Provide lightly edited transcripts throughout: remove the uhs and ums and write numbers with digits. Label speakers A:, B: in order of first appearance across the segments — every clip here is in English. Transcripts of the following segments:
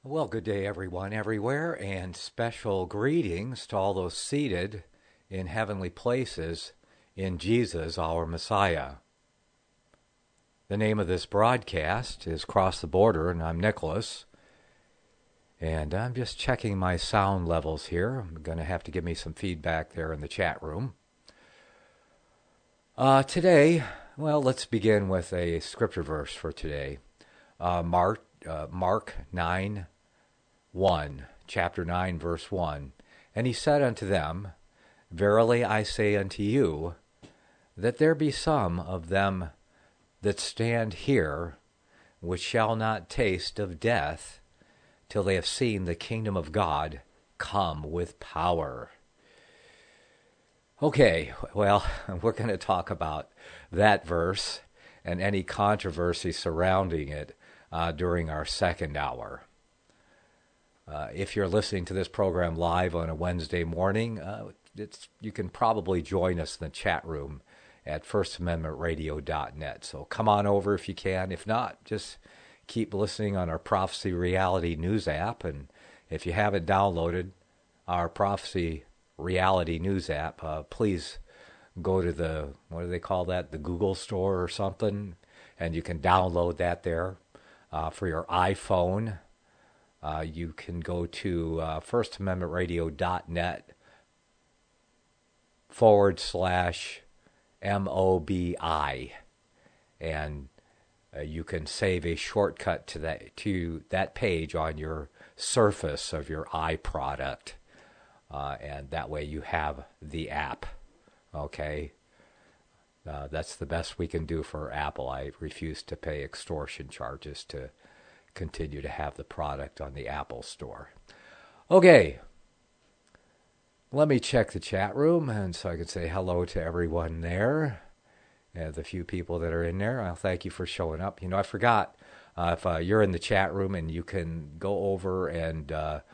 A: Well, good day, everyone, everywhere, and special greetings to all those seated in heavenly places in Jesus, our Messiah. The name of this broadcast is Cross the Border, and I'm Nicholas. And I'm just checking my sound levels here. I'm going to have to give me some feedback there in the chat room. Today, let's begin with a scripture verse for today. Mark 9, 1, chapter 9, verse 1. And he said unto them, Verily I say unto you, that there be some of them that stand here, which shall not taste of death, till they have seen the kingdom of God come with power. Okay, well, we're going to talk about that verse and any controversy surrounding it during our second hour. If you're listening to this program live on a Wednesday morning, you can probably join us in the chat room at firstamendmentradio.net. So come on over if you can. If not, just keep listening on our Prophecy Reality News app. And if you haven't downloaded our Prophecy Reality News app, please go to the Google store or something, and you can download that there for your iPhone. You can go to firstamendmentradio.net /MOBI, and you can save a shortcut to that page on your surface of your iProduct, and that way you have the app. Okay, that's the best we can do for Apple. I refuse to pay extortion charges to continue to have the product on the Apple Store. Okay, let me check the chat room, and so I can say hello to everyone there, and the few people that are in there. I'll thank you for showing up. I forgot, if you're in the chat room and you can go over and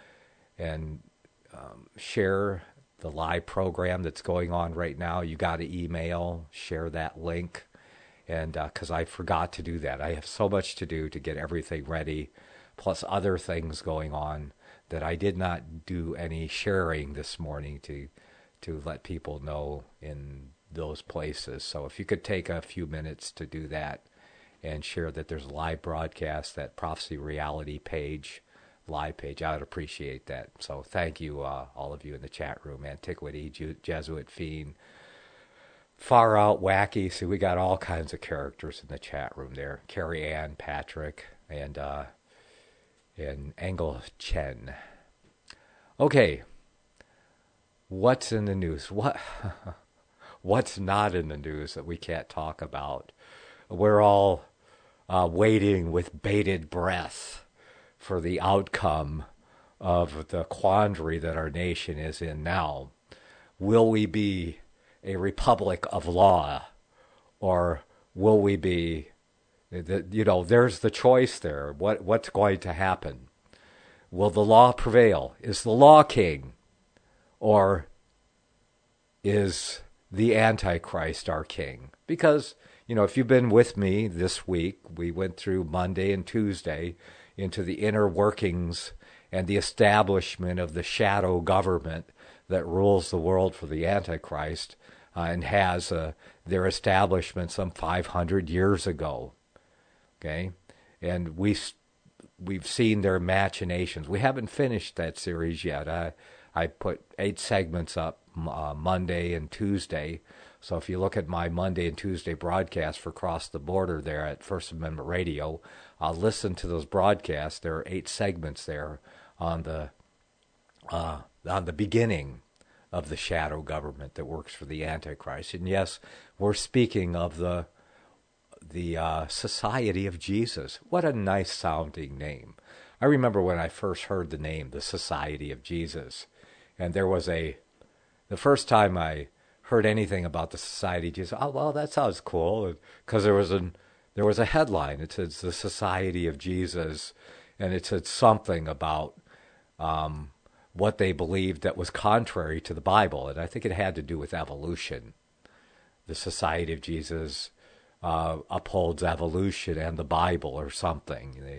A: share the live program that's going on right now. You got to share that link. And because I forgot to do that. I have so much to do to get everything ready, plus other things going on, that I did not do any sharing this morning to let people know in those places. So if you could take a few minutes to do that and share that there's a live broadcast, that Prophecy Reality live page, I would appreciate that. So thank you, all of you in the chat room. Antiquity, Jesuit Fiend, Far Out, Wacky. See, we got all kinds of characters in the chat room there. Carrie Ann, Patrick, and Engel Chen. Okay, what's in the news? What's not in the news that we can't talk about? We're all waiting with bated breath for the outcome of the quandary that our nation is in now. Will we be a republic of law, or will we be, there's the choice there. What's going to happen? Will the law prevail? Is the law king, or is the Antichrist our king? Because, if you've been with me this week, we went through Monday and Tuesday into the inner workings and the establishment of the shadow government that rules the world for the Antichrist, and has their establishment some 500 years ago. Okay, and we've seen their machinations. We haven't finished that series yet. I put 8 segments up Monday and Tuesday. So if you look at my Monday and Tuesday broadcast for Cross the Border there at First Amendment Radio, listen to those broadcasts. There are 8 segments there on the beginning of the shadow government that works for the Antichrist. And yes, we're speaking of the Society of Jesus. What a nice sounding name. I remember when I first heard the name, the Society of Jesus, and the first time I heard anything about the Society of Jesus, oh, well, that sounds cool, because there was a headline. It says the Society of Jesus, and it said something about what they believed that was contrary to the Bible, and I think it had to do with evolution. The Society of Jesus upholds evolution and the Bible or something.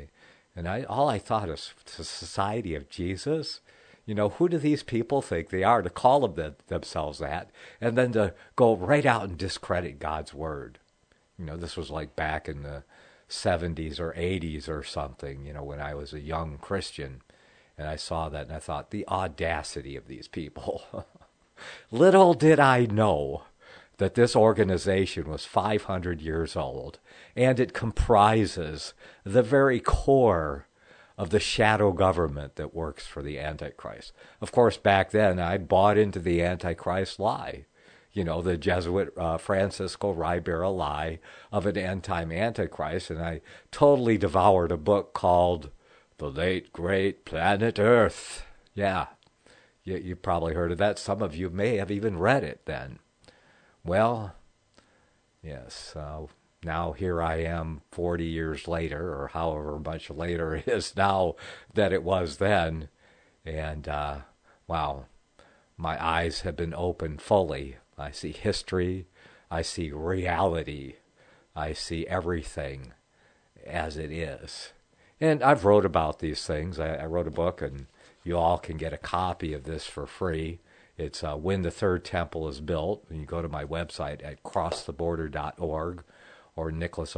A: And all I thought is the Society of Jesus. Who do these people think they are to call themselves that, and then to go right out and discredit God's word? This was like back in the 70s or 80s or something, when I was a young Christian, and I saw that and I thought, the audacity of these people. Little did I know that this organization was 500 years old, and it comprises the very core of the shadow government that works for the Antichrist. Of course, back then, I bought into the Antichrist lie. The Jesuit Francisco Ribera lie of an end-time Antichrist, and I totally devoured a book called The Late Great Planet Earth. Yeah, you probably heard of that. Some of you may have even read it then. Well, yes, now here I am 40 years later, or however much later it is now that it was then, and wow, my eyes have been opened fully. I see history, I see reality, I see everything as it is. And I've wrote about these things. I wrote a book, and you all can get a copy of this for free. It's When the Third Temple is Built. And you go to my website at crosstheborder.org or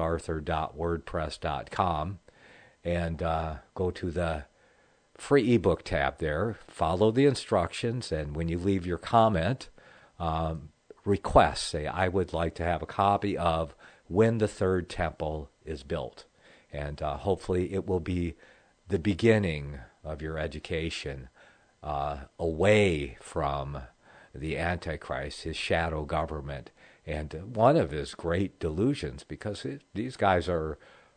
A: nicholasarthur.wordpress.com and go to the free ebook tab there. Follow the instructions, and when you leave your comment, request, say, I would like to have a copy of When the Third Temple is Built. And hopefully it will be the beginning of your education away from the Antichrist, his shadow government, and one of his great delusions, because these guys are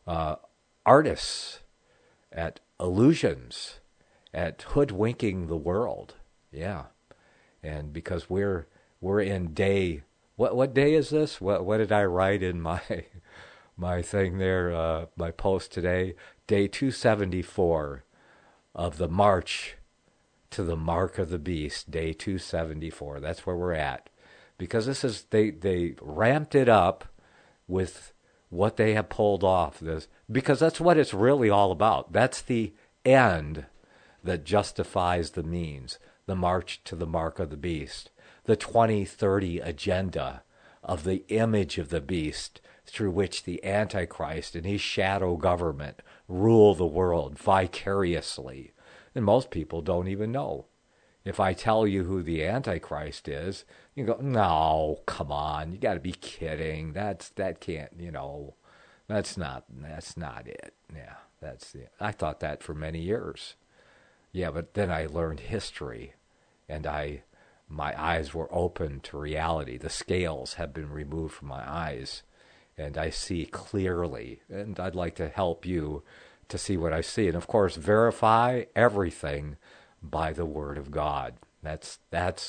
A: artists at illusions, at hoodwinking the world. Yeah. And because we're in day, what day is this? What did I write in my thing there, my post today? Day 274 of the march to the mark of the beast, day 274. That's where we're at. Because this is, they ramped it up with what they have pulled off. Because that's what it's really all about. That's the end that justifies the means. The march to the mark of the beast. The 2030 agenda of the image of the beast, through which the Antichrist and his shadow government rule the world vicariously. And most people don't even know. If I tell you who the Antichrist is, you go, no, come on, you got to be kidding. That can't, that's not it. Yeah, that's it. I thought that for many years. Yeah, but then I learned history, and my eyes were open to reality. The scales have been removed from my eyes, and I see clearly. And I'd like to help you to see what I see. And of course, verify everything by the Word of God. That's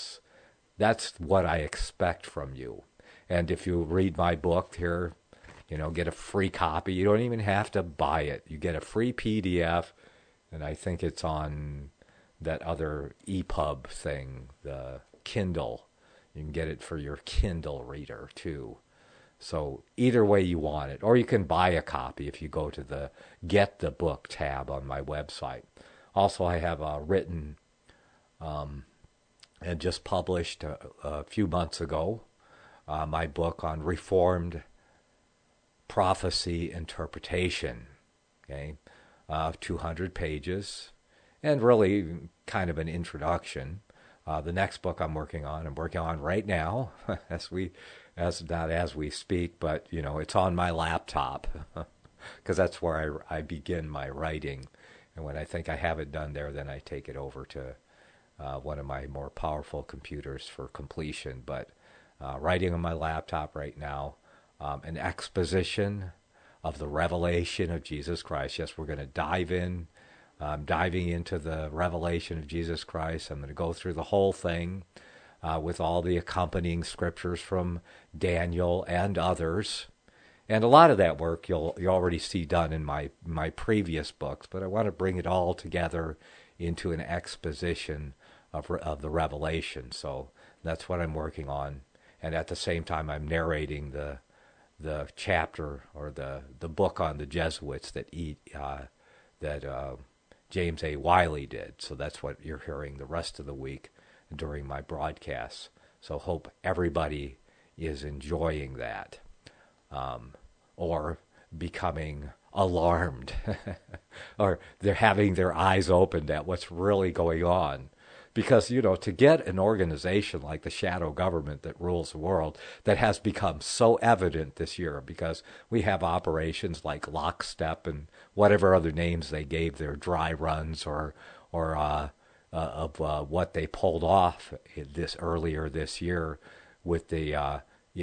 A: what I expect from you. And if you read my book here, get a free copy. You don't even have to buy it. You get a free PDF, and I think it's on that other EPUB thing, the Kindle. You can get it for your Kindle reader too. So either way you want it, or you can buy a copy if you go to the Get the Book tab on my website. Also, I have written and just published a few months ago my book on Reformed prophecy interpretation. Okay, 200 pages, and really kind of an introduction. The next book I'm working on right now, as we speak, but it's on my laptop, because that's where I begin my writing. And when I think I have it done there, then I take it over to one of my more powerful computers for completion. But writing on my laptop right now, an exposition of the revelation of Jesus Christ. Yes, we're going to dive in. I'm diving into the revelation of Jesus Christ. I'm going to go through the whole thing with all the accompanying scriptures from Daniel and others. And a lot of that work you already see done in my previous books, but I want to bring it all together into an exposition of the revelation. So that's what I'm working on. And at the same time, I'm narrating the chapter or the book on the Jesuits that eat that James A. Wiley did. So that's what you're hearing the rest of the week during my broadcasts. So hope everybody is enjoying that, or becoming alarmed, or they're having their eyes opened at what's really going on. Because, to get an organization like the shadow government that rules the world, that has become so evident this year, because we have operations like Lockstep and whatever other names they gave their dry runs, or of what they pulled off earlier this year with the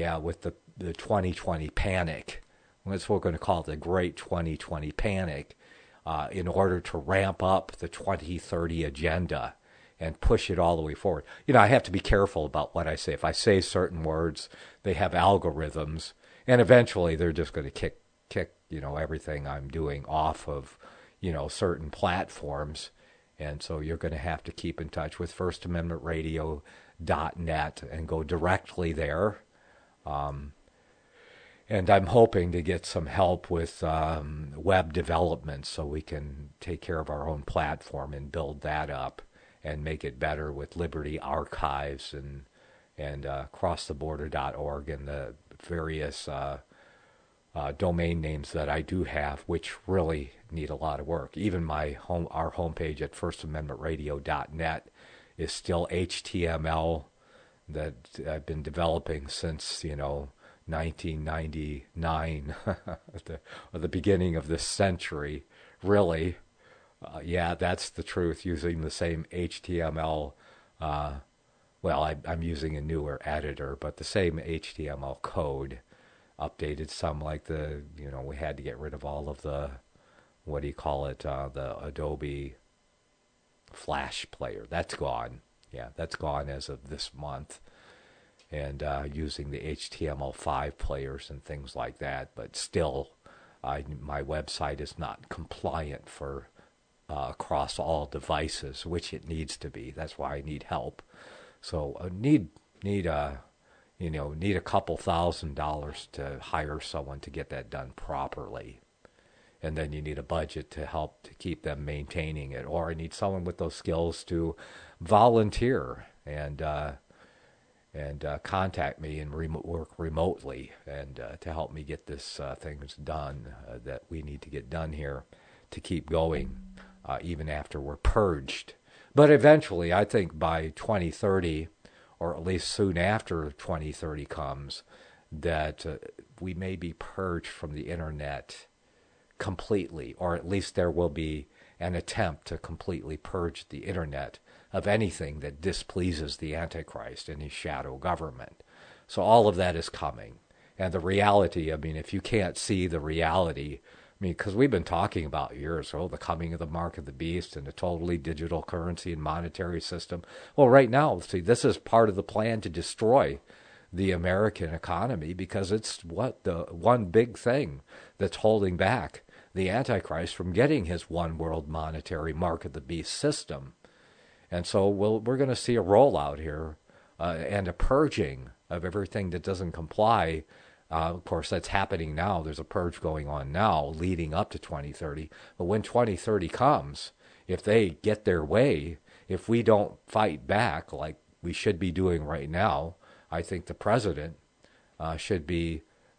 A: 2020 panic. That's what we're going to call it, the Great 2020 Panic, in order to ramp up the 2030 agenda and push it all the way forward. I have to be careful about what I say. If I say certain words, they have algorithms, and eventually they're just going to kick everything I'm doing off of certain platforms. And so you're going to have to keep in touch with firstamendmentradio.net and go directly there. And I'm hoping to get some help with web development so we can take care of our own platform and build that up and make it better with Liberty Archives and crosstheborder.org and the various domain names that I do have, which really need a lot of work. Even our homepage at firstamendmentradio.net is still HTML that I've been developing since 1999, at the beginning of this century, really. Yeah, that's the truth, using the same HTML. I'm using a newer editor, but the same HTML code, updated some, like we had to get rid of all of the, the Adobe Flash player. That's gone. Yeah, that's gone as of this month. And using the HTML5 players and things like that. But still, my website is not compliant for across all devices, which it needs to be. That's why I need help. So I need a couple $1,000s to hire someone to get that done properly. And then you need a budget to help to keep them maintaining it. Or I need someone with those skills to volunteer and contact me and work remotely and to help me get this things done that we need to get done here to keep going even after we're purged. But eventually, I think by 2030, or at least soon after 2030 comes, that we may be purged from the internet completely, or at least there will be an attempt to completely purge the internet of anything that displeases the Antichrist and his shadow government. So all of that is coming. And the reality, if you can't see the reality, because we've been talking about years, the coming of the mark of the beast and the totally digital currency and monetary system. Well, right now, see, this is part of the plan to destroy the American economy, because it's the one big thing that's holding back the Antichrist from getting his one world monetary mark of the beast system. And so we're going to see a rollout here and a purging of everything that doesn't comply. Of course, that's happening now. There's a purge going on now leading up to 2030. But when 2030 comes, if they get their way, if we don't fight back like we should be doing right now, I think the president should be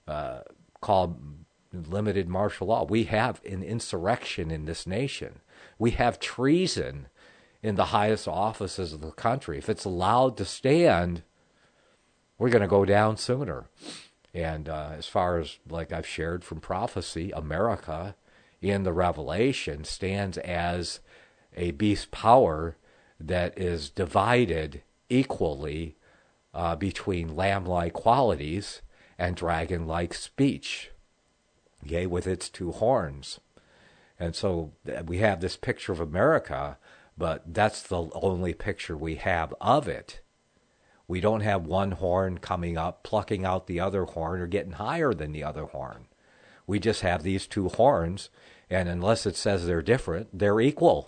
A: called limited martial law. We have an insurrection in this nation. We have treason in the highest offices of the country. If it's allowed to stand, we're going to go down sooner. And as far as, like I've shared from prophecy, America in the Revelation stands as a beast power that is divided equally between lamb-like qualities and dragon-like speech, yea, with its two horns. And so we have this picture of America, but that's the only picture we have of it. We don't have one horn coming up, plucking out the other horn, or getting higher than the other horn. We just have these two horns, and unless it says they're different, they're equal.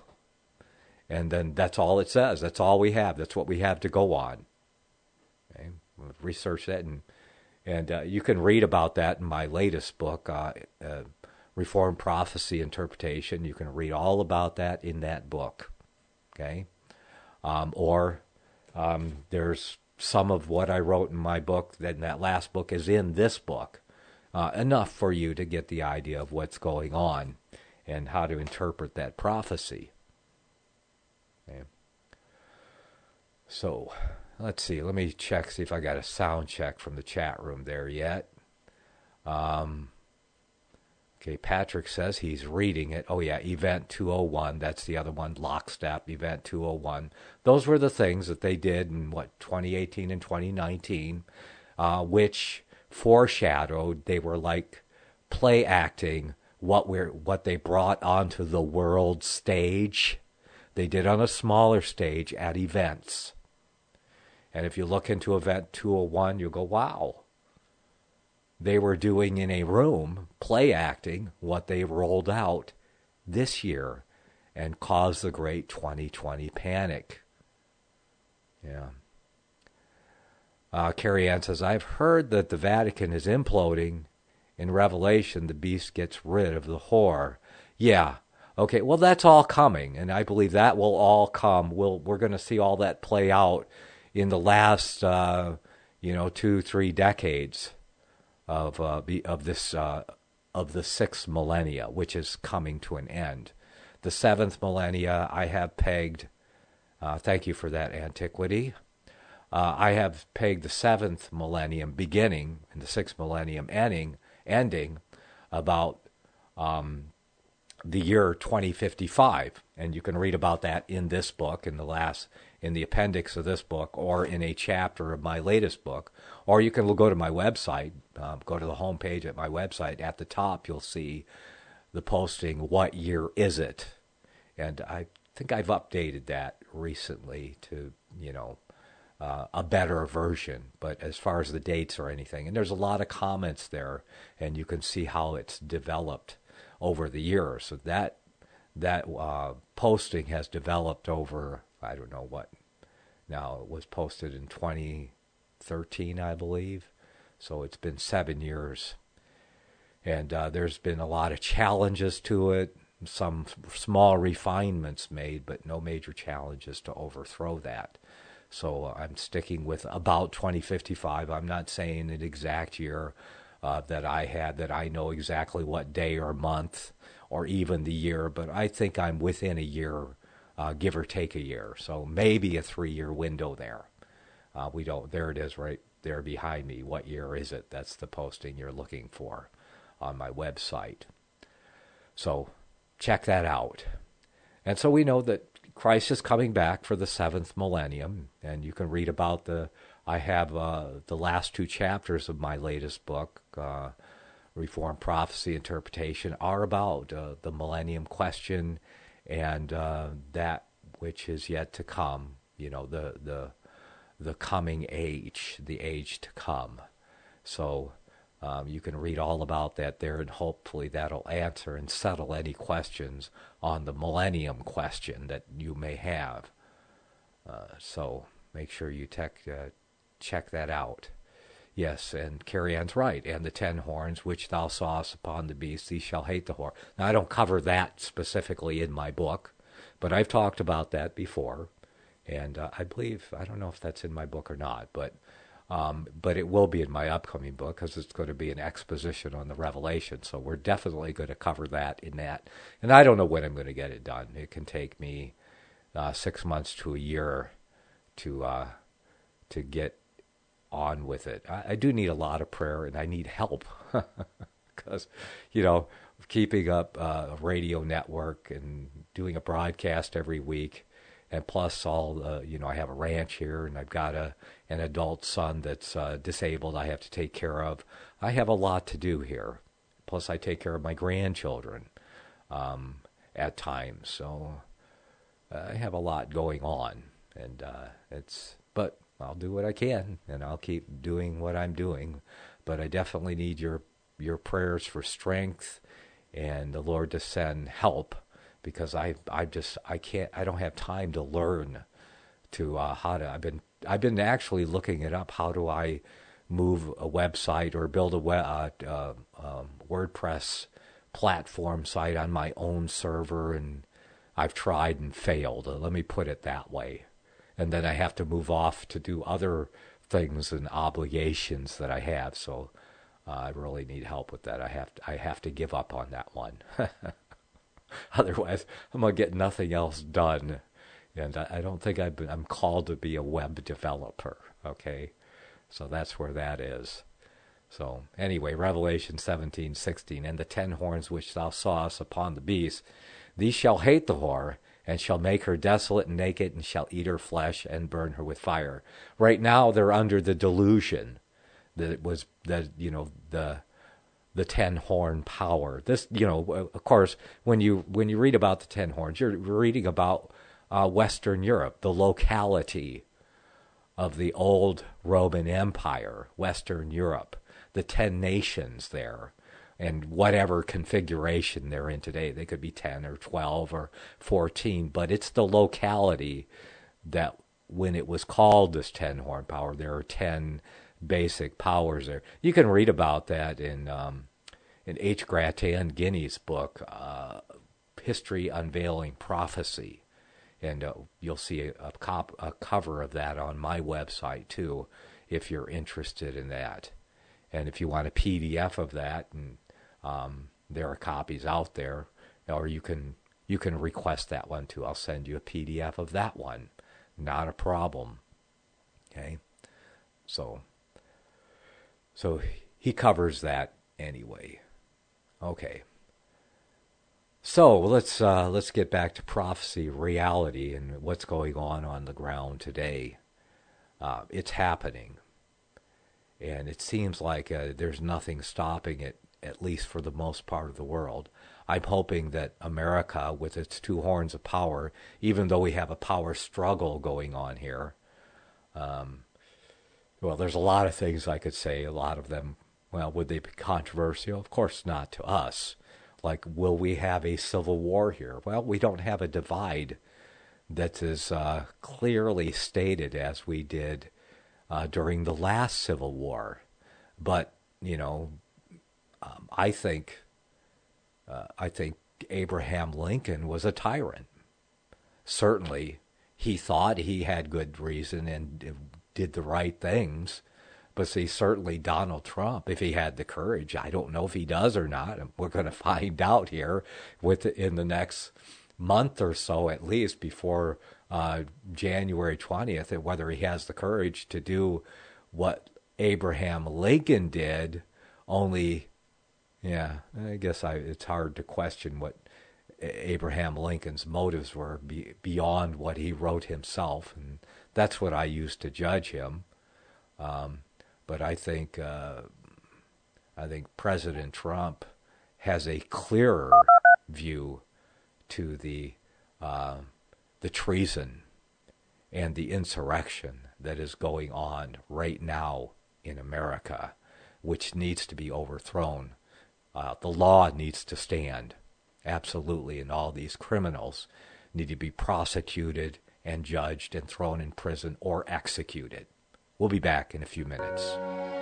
A: And then that's all it says. That's all we have. That's what we have to go on. Okay? Research that, and you can read about that in my latest book, Reformed Prophecy Interpretation. You can read all about that in that book. Okay? Or there's some of what I wrote in my book, that last book is in this book. Enough for you to get the idea of what's going on and how to interpret that prophecy. Okay. So, let's see. Let me check, see if I got a sound check from the chat room there yet. Okay, Patrick says he's reading it. Oh, yeah, Event 201. That's the other one, Lockstep, Event 201. Those were the things that they did in, 2018 and 2019, which foreshadowed, they were like play acting what they brought onto the world stage. They did on a smaller stage at events. And if you look into Event 201, you'll go, wow. They were doing in a room, play acting, what they rolled out this year and caused the great 2020 panic. Yeah. Carrie Ann says, I've heard that the Vatican is imploding. In Revelation, the beast gets rid of the whore. Yeah. Okay, well, that's all coming, and I believe that will all come. We're going to see all that play out in the last, 2-3 decades of the sixth millennia, which is coming to an end. The seventh millennia, I have pegged. Thank you for that, Antiquity. I have pegged the seventh millennium beginning and the sixth millennium ending about the year 2055, and you can read about that in this book, in the appendix of this book, or in a chapter of my latest book, or you can go to my website, go to the homepage at my website. At the top, you'll see the posting, "What year is it?" And I think I've updated that recently to a better version, but as far as the dates or anything, and there's a lot of comments there, and you can see how it's developed over the years. So that posting has developed over, I don't know what. Now, it was posted in 2013, I believe, so it's been 7 years, and there's been a lot of challenges to it, some small refinements made, but no major challenges to overthrow that. So I'm sticking with about 2055. I'm not saying an exact year that I know exactly what day or month or even the year, but I think I'm within a year, give or take a year. So maybe a 3-year window there. There it is right there behind me. What year is it? That's the posting you're looking for on my website. So check that out. And so we know that Christ is coming back for the seventh millennium, and you can read about I have the last 2 chapters of my latest book, Reformed Prophecy Interpretation, are about the millennium question and that which is yet to come, the coming age, the age to come. So you can read all about that there, and hopefully that'll answer and settle any questions on the millennium question that you may have. So make sure you check that out. Yes, and Carrie Ann's right. And the 10 horns which thou sawest upon the beast, these shall hate the whore. Now, I don't cover that specifically in my book, but I've talked about that before. And I don't know if that's in my book or not, but it will be in my upcoming book, because it's going to be an exposition on the Revelation. So we're definitely going to cover that in that. And I don't know when I'm going to get it done. It can take me 6 months to a year to get on with it. I do need a lot of prayer, and I need help because, keeping up a radio network and doing a broadcast every week, and plus all, I have a ranch here, and I've got an adult son that's disabled I have to take care of. I have a lot to do here. Plus I take care of my grandchildren at times. So I have a lot going on, and but I'll do what I can, and I'll keep doing what I'm doing. But I definitely need your prayers for strength and the Lord to send help, because I don't have time to learn how to. I've been actually looking it up. How do I move a website or build a WordPress platform site on my own server, and I've tried and failed. Let me put it that way. And then I have to move off to do other things and obligations that I have. So I really need help with that. I have to give up on that one. Otherwise, I'm gonna get nothing else done. And I don't think I'm called to be a web developer. Okay, so that's where that is. So anyway, Revelation 17:16, and the 10 horns which thou sawest upon the beast, these shall hate the whore, and shall make her desolate and naked, and shall eat her flesh and burn her with fire. Right now, they're under the delusion that it was the 10 horn power. This, of course, when you read about the 10 horns, you're reading about Western Europe, the locality of the old Roman Empire, Western Europe, the 10 nations there, and whatever configuration they're in today. They could be 10 or 12 or 14, but it's the locality that when it was called this 10 horn power, there are 10 basic powers there. You can read about that in H. Gratian Guinea's book, History Unveiling Prophecy. And you'll see a cover of that on my website, too, if you're interested in that. And if you want a PDF of that, and there are copies out there, or you can request that one, too. I'll send you a PDF of that one. Not a problem. Okay? So he covers that anyway. Okay. So let's get back to prophecy, reality, and what's going on the ground today. It's happening, and it seems like there's nothing stopping it, at least for the most part of the world. I'm hoping that America, with its 2 horns of power, even though we have a power struggle going on here, well, there's a lot of things I could say. A lot of them, well, would they be controversial? Of course not to us. Like, will we have a civil war here? Well, we don't have a divide that is clearly stated as we did during the last Civil War. But, I think Abraham Lincoln was a tyrant. Certainly, he thought he had good reason and did the right things. But see, certainly Donald Trump, if he had the courage, I don't know if he does or not. We're going to find out here in the next month or so, at least, before January 20th, and whether he has the courage to do what Abraham Lincoln did. Only, I guess it's hard to question what Abraham Lincoln's motives were beyond what he wrote himself, and that's what I used to judge him. But I think President Trump has a clearer view to the treason and the insurrection that is going on right now in America, which needs to be overthrown. The law needs to stand, absolutely, and all these criminals need to be prosecuted and judged and thrown in prison or executed. We'll be back in a few minutes.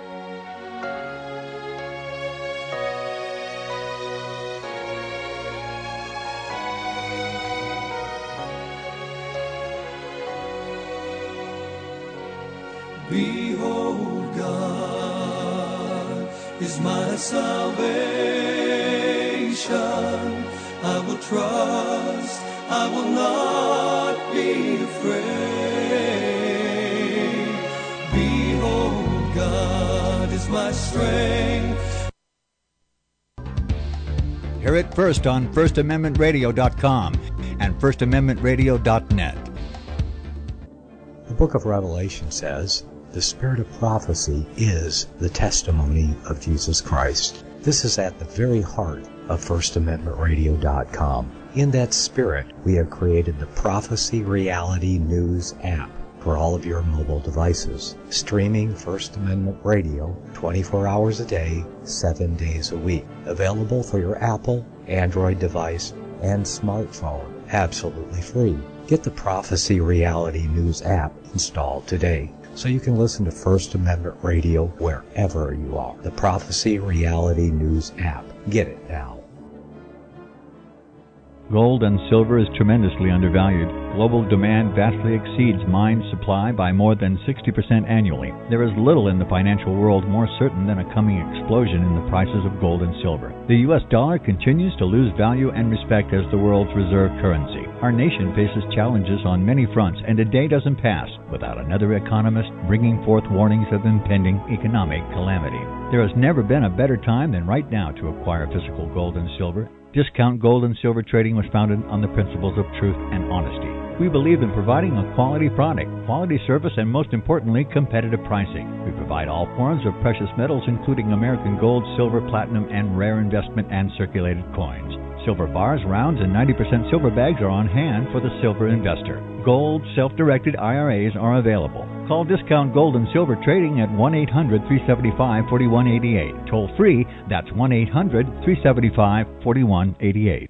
B: Behold, God is my salvation. I will trust, I will not be afraid. Behold, God is my strength.
C: Hear it first on FirstAmendmentRadio.com and FirstAmendmentRadio.net.
D: The book of Revelation says, the spirit of prophecy is the testimony of Jesus Christ. This is at the very heart of FirstAmendmentRadio.com. In that spirit, we have created the Prophecy Reality News app for all of your mobile devices, streaming First Amendment Radio 24 hours a day, 7 days a week. Available for your Apple, Android device, and smartphone, absolutely free. Get the Prophecy Reality News app installed today, so you can listen to First Amendment Radio wherever you are. The Prophecy Reality News app. Get it now.
C: Gold and silver is tremendously undervalued. Global demand vastly exceeds mine supply by more than 60% annually. There is little in the financial world more certain than a coming explosion in the prices of gold and silver. The U.S. dollar continues to lose value and respect as the world's reserve currency. Our nation faces challenges on many fronts, and a day doesn't pass without another economist bringing forth warnings of impending economic calamity. There has never been a better time than right now to acquire physical gold and silver. Discount Gold and Silver Trading was founded on the principles of truth and honesty. We believe in providing a quality product, quality service, and most importantly, competitive pricing. We provide all forms of precious metals, including American gold, silver, platinum, and rare investment and circulated coins. Silver bars, rounds, and 90% silver bags are on hand for the silver investor. Gold, self-directed IRAs are available. Call Discount Gold and Silver Trading at 1-800-375-4188. Toll free, that's 1-800-375-4188.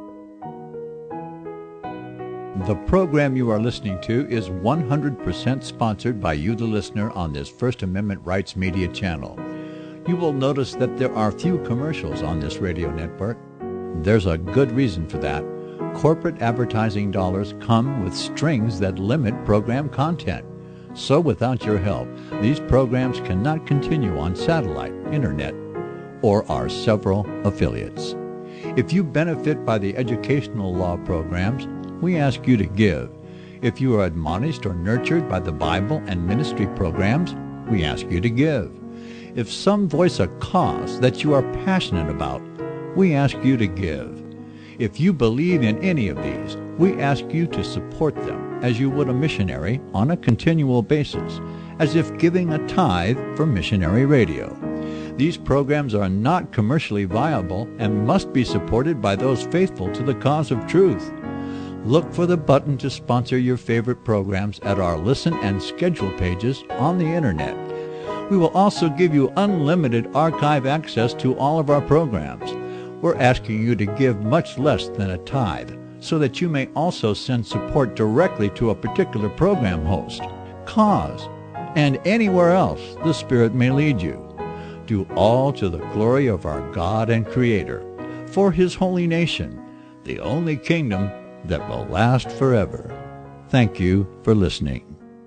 E: The program you are listening to is 100% sponsored by you, the listener, on this First Amendment Rights Media channel. You will notice that there are few commercials on this radio network. There's a good reason for that. Corporate advertising dollars come with strings that limit program content. So without your help, these programs cannot continue on satellite, internet, or our several affiliates. If you benefit by the educational law programs, we ask you to give. If you are admonished or nurtured by the Bible and ministry programs, we ask you to give. If some voice a cause that you are passionate about, we ask you to give. If you believe in any of these, we ask you to support them as you would a missionary on a continual basis, as if giving a tithe for missionary radio. These programs are not commercially viable and must be supported by those faithful to the cause of truth. Look for the button to sponsor your favorite programs at our listen and schedule pages on the internet. We will also give you unlimited archive access to all of our programs. We're asking you to give much less than a tithe, so that you may also send support directly to a particular program host, cause, and anywhere else the Spirit may lead you. Do all to the glory of our God and Creator, for His holy nation, the only kingdom that will last forever. Thank you for listening.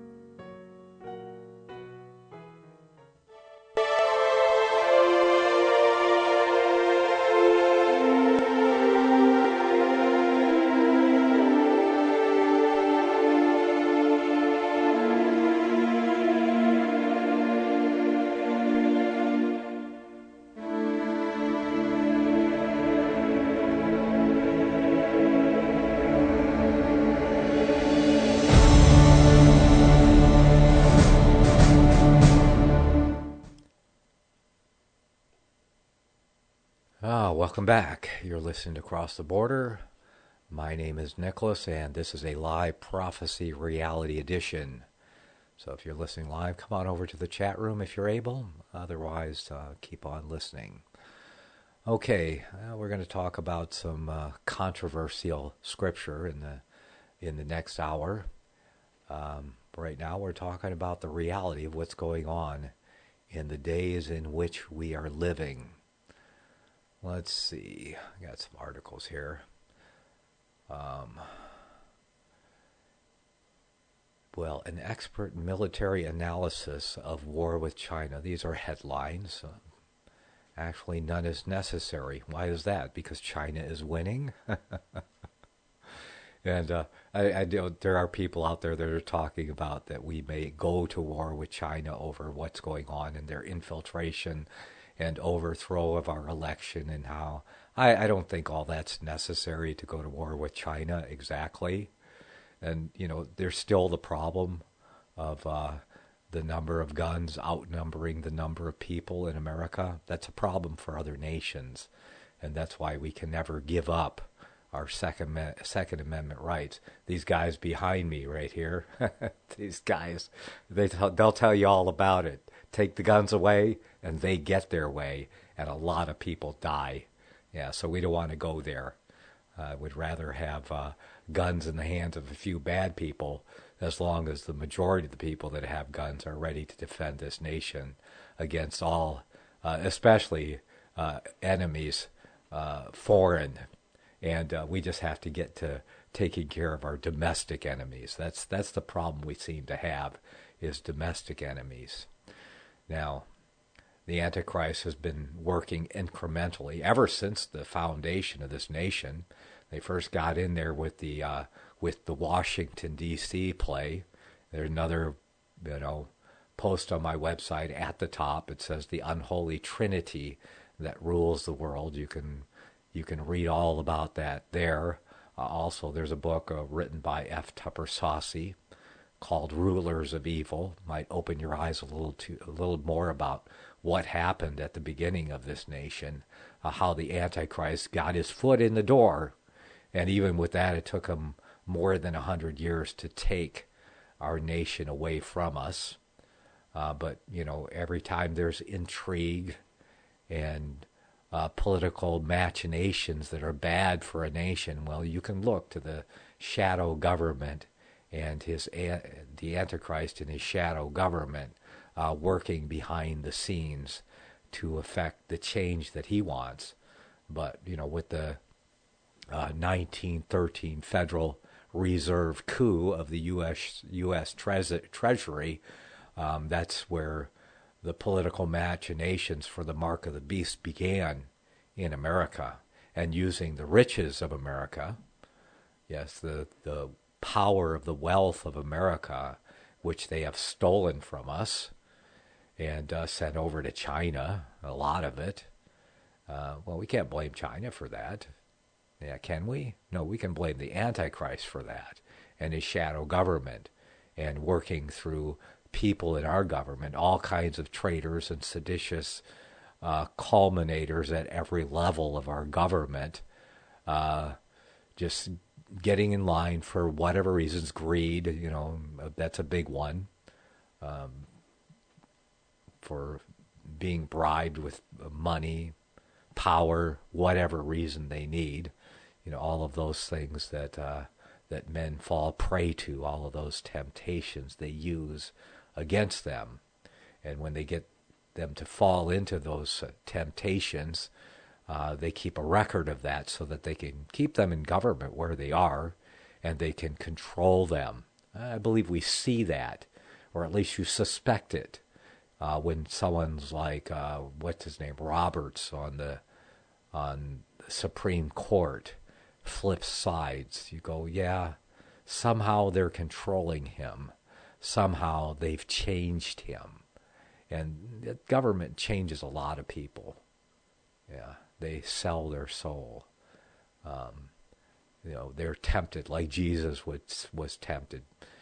A: Welcome back. You're listening to Across the Border. My name is Nicholas, and this is a live prophecy reality edition. So if you're listening live, come on over to the chat room if you're able. Otherwise, keep on listening. Okay, we're going to talk about some controversial scripture in the next hour. Right now, we're talking about the reality of what's going on in the days in which we are living. Let's see. I got some articles here. Well, an expert military analysis of war with China. These are headlines. Actually, none is necessary. Why is that? Because China is winning? And there are people out there that are talking about that we may go to war with China over what's going on in their infiltration and overthrow of our election, and how I don't think all that's necessary to go to war with China exactly. And, you know, there's still the problem of the number of guns outnumbering the number of people in America. That's a problem for other nations, and that's why we can never give up our Second Amendment rights. These guys behind me right here, these guys, they'll tell you all about it. Take the guns away, and they get their way, and a lot of people die. Yeah, so we don't want to go there. We'd rather have guns in the hands of a few bad people, as long as the majority of the people that have guns are ready to defend this nation against all, especially enemies, foreign And we just have to get to taking care of our domestic enemies. That's the problem we seem to have, is domestic enemies. Now, the Antichrist has been working incrementally ever since the foundation of this nation. They first got in there with the Washington D.C. play. There's another, post on my website at the top. It says the unholy trinity that rules the world. You can read all about that there. Also, there's a book written by F. Tupper Saucy called Rulers of Evil. Might open your eyes a little more about what happened at the beginning of this nation, how the Antichrist got his foot in the door, and even with that, it took him more than 100 years to take our nation away from us. But every time there's intrigue and political machinations that are bad for a nation, well, you can look to the shadow government and the Antichrist and his shadow government working behind the scenes to affect the change that he wants. But, with the 1913 Federal Reserve coup of the U.S. Treasury, that's where the political machinations for the mark of the beast began in America, and using the riches of America, yes, the power of the wealth of America, which they have stolen from us and sent over to China, a lot of it. Well, we can't blame China for that. Yeah, can we? No, we can blame the Antichrist for that and his shadow government, and working through people in our government, all kinds of traitors and seditious culminators at every level of our government, just getting in line for whatever reasons. Greed, that's a big one, for being bribed with money, power, whatever reason they need. All of those things that men fall prey to, all of those temptations they use against them. And when they get them to fall into those temptations, they keep a record of that so that they can keep them in government where they are, and they can control them. I believe we see that, or at least you suspect it, when someone's like, what's his name, Roberts on the Supreme Court flips sides. You go, yeah, somehow they're controlling him. Somehow they've changed him. And the government changes a lot of people. Yeah, they sell their soul. They're tempted like Jesus was tempted.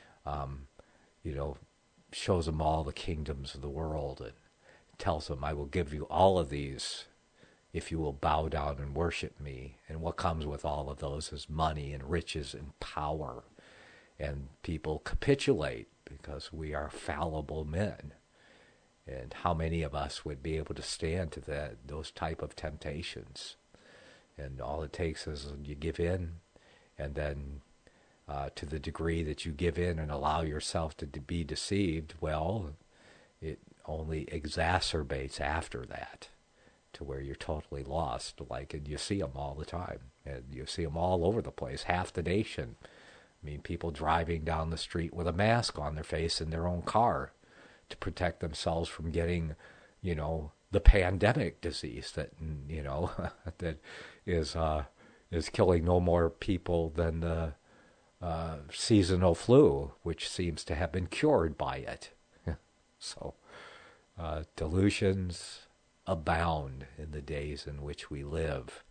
A: Shows them all the kingdoms of the world and tells them, I will give you all of these if you will bow down and worship me. And what comes with all of those is money and riches and power. And people capitulate because we are fallible men. And how many of us would be able to stand to those type of temptations? And all it takes is you give in, and then to the degree that you give in and allow yourself to be deceived, well, it only exacerbates after that to where you're totally lost. And you see them all the time, and you see them all over the place, half the nation. I mean, people driving down the street with a mask on their face in their own car to protect themselves from getting, the pandemic disease that, that is killing no more people than the seasonal flu, which seems to have been cured by it. So, delusions abound in the days in which we live.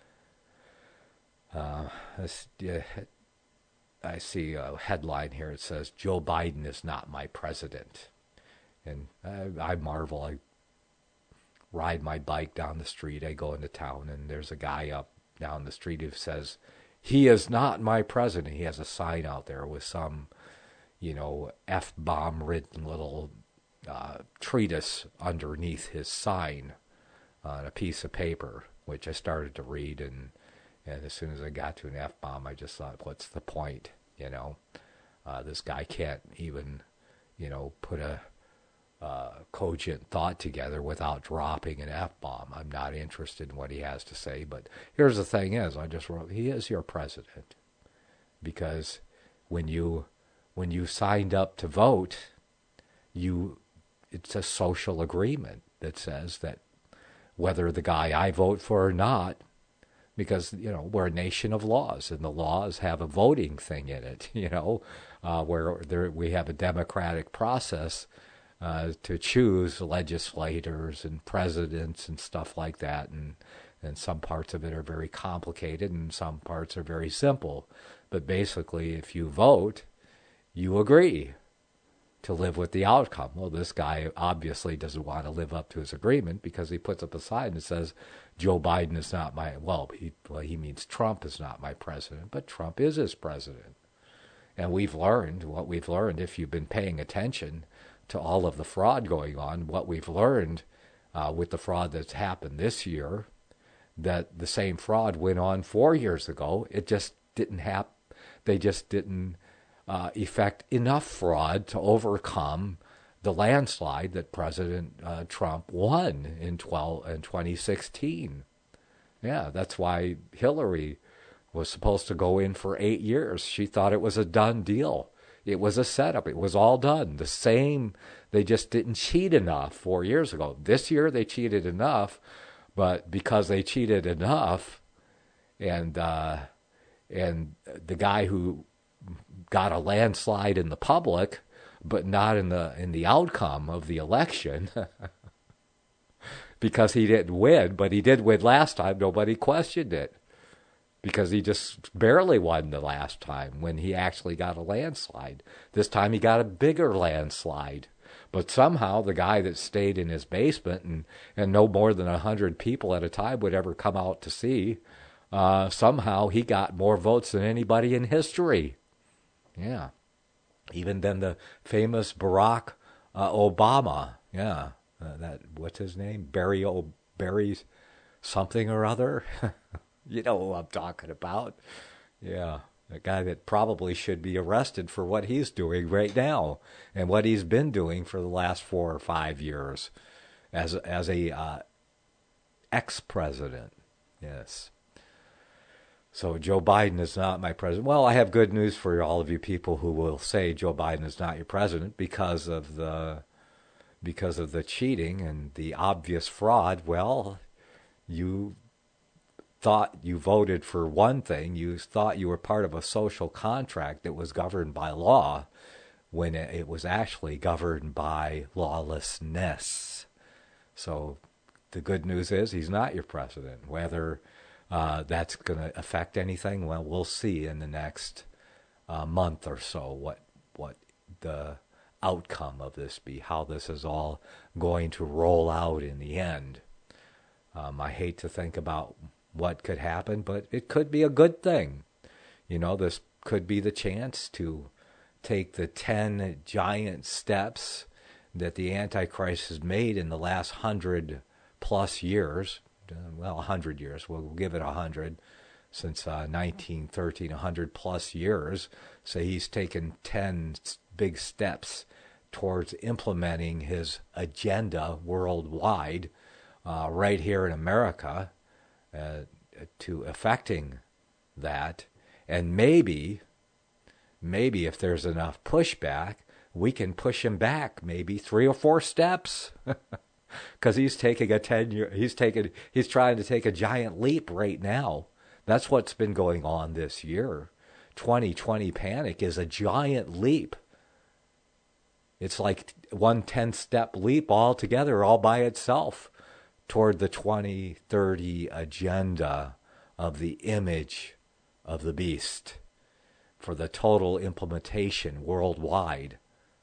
A: I see a headline here. It says, Joe Biden is not my president. And I marvel. I ride my bike down the street. I go into town, and there's a guy up down the street who says, he is not my president. He has a sign out there with some, F-bomb written little treatise underneath his sign on a piece of paper, which I started to read, and as soon as I got to an F-bomb, I just thought, what's the point? This guy can't even, put a cogent thought together without dropping an F-bomb. I'm not interested in what he has to say, but here's the thing is, I just wrote, he is your president. Because when you signed up to vote, it's a social agreement that says that whether the guy I vote for or not, because, we're a nation of laws, and the laws have a voting thing in it, where we have a democratic process to choose legislators and presidents and stuff like that, and some parts of it are very complicated and some parts are very simple. But basically, if you vote, you agree to live with the outcome. Well, this guy obviously doesn't want to live up to his agreement because he puts up a sign that says, Joe Biden is not he means Trump is not my president, but Trump is his president. And what we've learned, if you've been paying attention to all of the fraud going on, what we've learned with the fraud that's happened this year, that the same fraud went on 4 years ago. It just didn't happen. They just didn't effect enough fraud to overcome the landslide that President Trump won in 2016. Yeah, that's why Hillary was supposed to go in for 8 years. She thought it was a done deal. It was a setup. It was all done. The same, they just didn't cheat enough 4 years ago. This year they cheated enough, but because they cheated enough, and the guy who got a landslide in the public, but not in the outcome of the election, because he didn't win, but he did win last time. Nobody questioned it, because he just barely won the last time when he actually got a landslide. This time he got a bigger landslide. But somehow the guy that stayed in his basement and no more than 100 people at a time would ever come out to see, somehow he got more votes than anybody in history. Yeah. Even than the famous Barack Obama. Yeah. What's his name? Barry something or other. You know who I'm talking about. Yeah. A guy that probably should be arrested for what he's doing right now and what he's been doing for the last 4 or 5 years as a ex-president. Yes. So Joe Biden is not my president. Well, I have good news for all of you people who will say Joe Biden is not your president because of the cheating and the obvious fraud. Well, you thought you voted for one thing. You thought you were part of a social contract that was governed by law when it was actually governed by lawlessness. So the good news is he's not your president. Whether that's going to affect anything, well, we'll see in the next month or so what the outcome of this be, how this is all going to roll out in the end. I hate to think about what could happen, but it could be a good thing. You know, this could be the chance to take the 10 giant steps that the Antichrist has made in the last 100+ years. Well, 100 years. We'll give it 100 since 1913, 100+ years. So he's taken 10 big steps towards implementing his agenda worldwide, right here in America, to affecting that. And maybe if there's enough pushback, we can push him back maybe 3 or 4 steps. Because he's taking a 10-year, he's trying to take a giant leap right now. That's what's been going on this year. 2020 panic is a giant leap. It's like one 10-step leap altogether, all by itself, toward the 2030 agenda of the image of the beast for the total implementation worldwide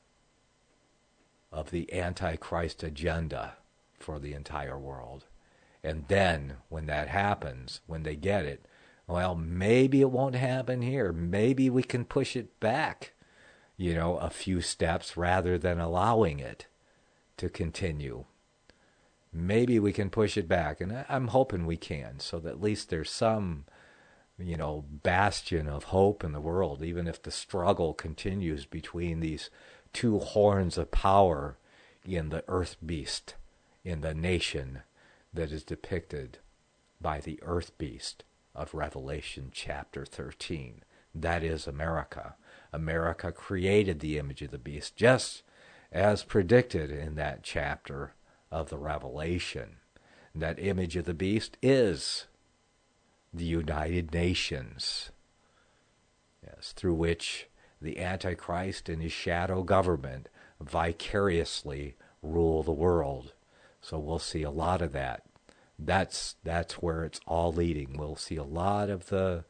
A: of the Antichrist agenda for the entire world. And then when that happens, when they get it, well, maybe it won't happen here. Maybe we can push it back, a few steps rather than allowing it to continue. Maybe we can push it back, and I'm hoping we can, so that at least there's some, bastion of hope in the world, even if the struggle continues between these two horns of power in the earth beast, in the nation that is depicted by the earth beast of Revelation chapter 13. That is America. America created the image of the beast, just as predicted in that chapter of the Revelation. That image of the beast is the United Nations, yes, through which the Antichrist and his shadow government vicariously rule the world. So we'll see a lot of that. That's where it's all leading. We'll see a lot of the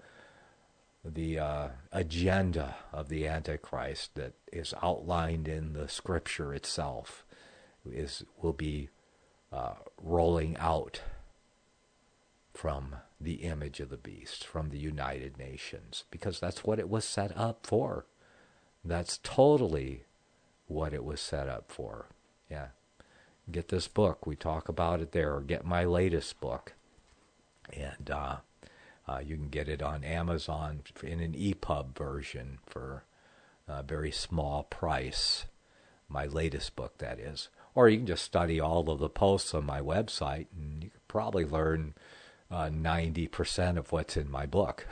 A: agenda of the Antichrist that is outlined in the Scripture itself will be rolling out from the image of the beast, from the United Nations, because that's what it was set up for. That's totally what it was set up for. Yeah. Get this book. We talk about it there. Or get my latest book. And you can get it on Amazon in an EPUB version for a very small price. My latest book, that is. Or you can just study all of the posts on my website, and you could probably learn 90% of what's in my book.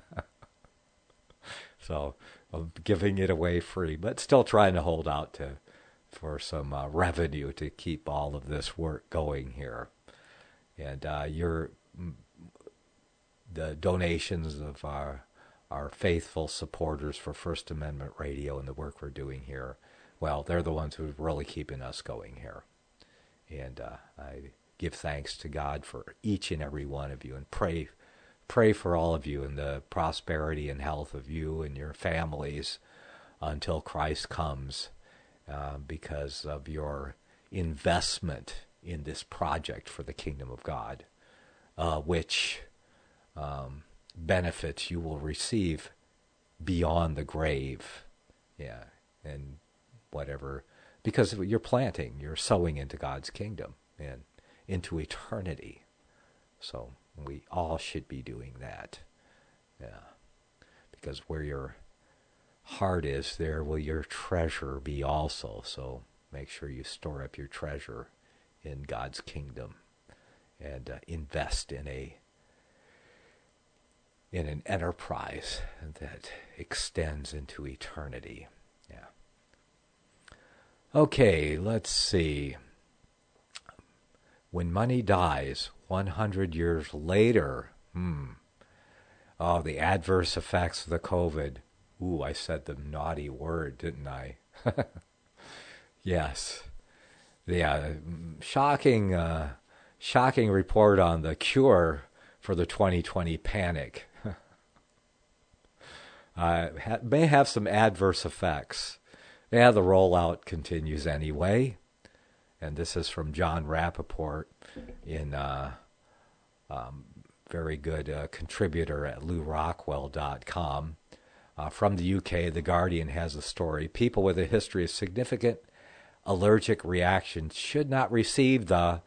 A: So I'm giving it away free, but still trying to hold out for some revenue to keep all of this work going here. And the donations of our faithful supporters for First Amendment Radio and the work we're doing here, well, they're the ones who are really keeping us going here. And I give thanks to God for each and every one of you, and pray for all of you and the prosperity and health of you and your families until Christ comes, because of your investment in this project for the kingdom of God, which benefits you will receive beyond the grave. Yeah, and whatever, because you're planting, you're sowing into God's kingdom and into eternity. So we all should be doing that. Yeah. Because where your heart is, there will your treasure be also. So make sure you store up your treasure in God's kingdom and invest in an enterprise that extends into eternity. Yeah. Okay, let's see. When money dies 100 years later, the adverse effects of the COVID. Ooh, I said the naughty word, didn't I? Yes. Yeah, shocking report on the cure for the 2020 panic. May have some adverse effects. Yeah, the rollout continues anyway. And this is from John Rappaport, in very good contributor at LouRockwell.com. From the UK, The Guardian has a story. People with a history of significant allergic reactions should not receive the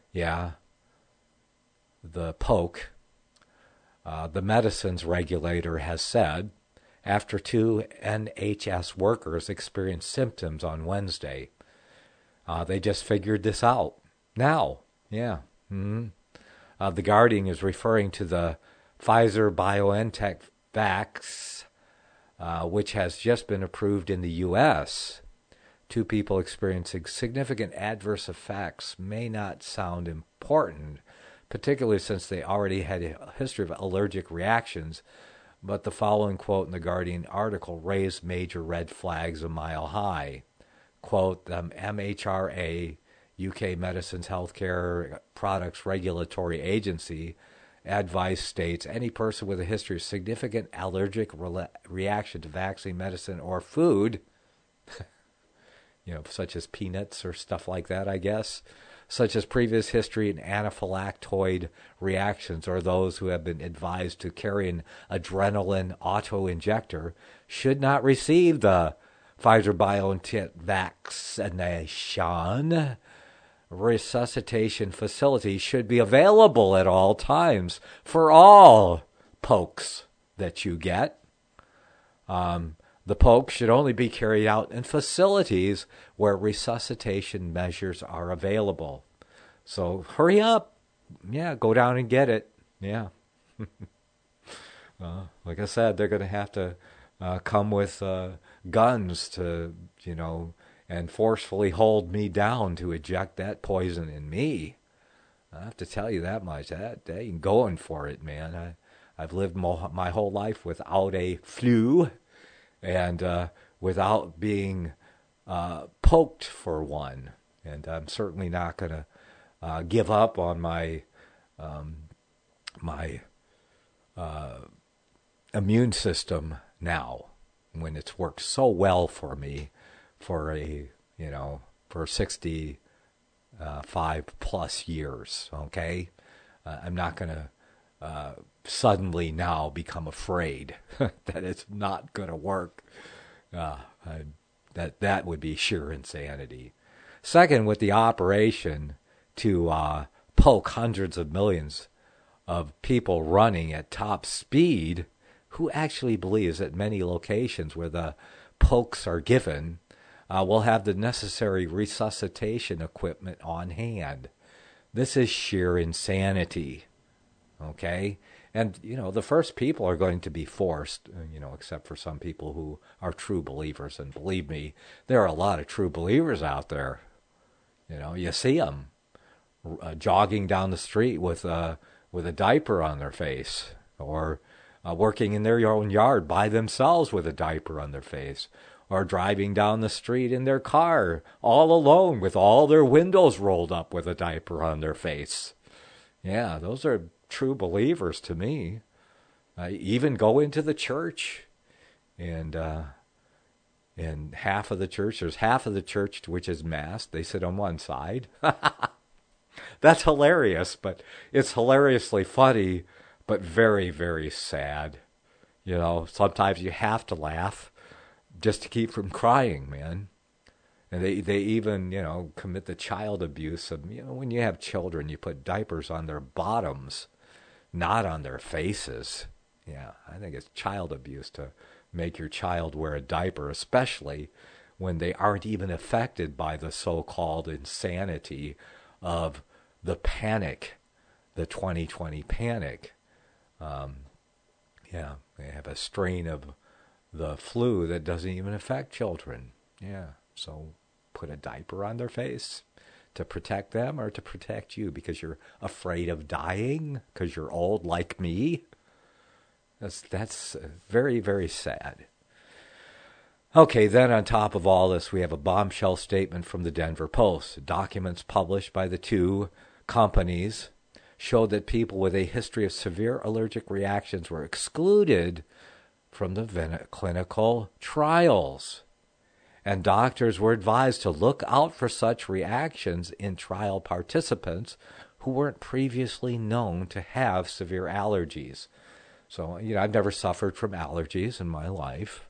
A: poke. The medicines regulator has said, after 2 NHS workers experienced symptoms on Wednesday. They just figured this out now. Yeah. The Guardian is referring to the Pfizer-BioNTech vax, which has just been approved in the U.S. 2 people experiencing significant adverse effects may not sound important, particularly since they already had a history of allergic reactions, but the following quote in the Guardian article raised major red flags a mile high. Quote, the MHRA, UK Medicines Healthcare Products Regulatory Agency, advice states any person with a history of significant allergic reaction to vaccine, medicine, or food, such as peanuts or stuff like that, I guess, such as previous history in anaphylactoid reactions, or those who have been advised to carry an adrenaline auto-injector, should not receive the Pfizer-BioNTech vaccination. Resuscitation facilities should be available at all times for all pokes that you get. The The poke should only be carried out in facilities where resuscitation measures are available. So hurry up. Yeah, go down and get it. Yeah. Like I said, they're going to have to come with guns to, and forcefully hold me down to eject that poison in me. I have to tell you that much. They ain't going for it, man. I've lived my whole life without a flu and without being poked for one. And I'm certainly not going to give up on my immune system now, when it's worked so well for me for 65 plus years. Okay, I'm not going to suddenly now become afraid that it's not going to work. That would be sheer insanity. Second, with the operation to poke hundreds of millions of people running at top speed, who actually believes that many locations where the pokes are given will have the necessary resuscitation equipment on hand? This is sheer insanity. Okay? And, the first people are going to be forced, except for some people who are true believers. And believe me, there are a lot of true believers out there. You see them jogging down the street with a diaper on their face, or working in their own yard by themselves with a diaper on their face, or driving down the street in their car all alone with all their windows rolled up with a diaper on their face. Yeah, those are true believers to me. Even go into the church, and half of the church, there's half of the church which is masked. They sit on one side. That's hilarious, but it's hilariously funny, but very, very sad. Sometimes you have to laugh just to keep from crying, man. And they even, commit the child abuse of, when you have children, you put diapers on their bottoms, not on their faces. Yeah, I think it's child abuse to make your child wear a diaper, especially when they aren't even affected by the so-called insanity of the panic, the 2020 panic. Yeah, they have a strain of the flu that doesn't even affect children. Yeah, so put a diaper on their face to protect them or to protect you because you're afraid of dying because you're old like me. That's very, very sad. Okay, then on top of all this, we have a bombshell statement from the Denver Post. Documents published by the two companies showed that people with a history of severe allergic reactions were excluded from the clinical trials. And doctors were advised to look out for such reactions in trial participants who weren't previously known to have severe allergies. So, I've never suffered from allergies in my life.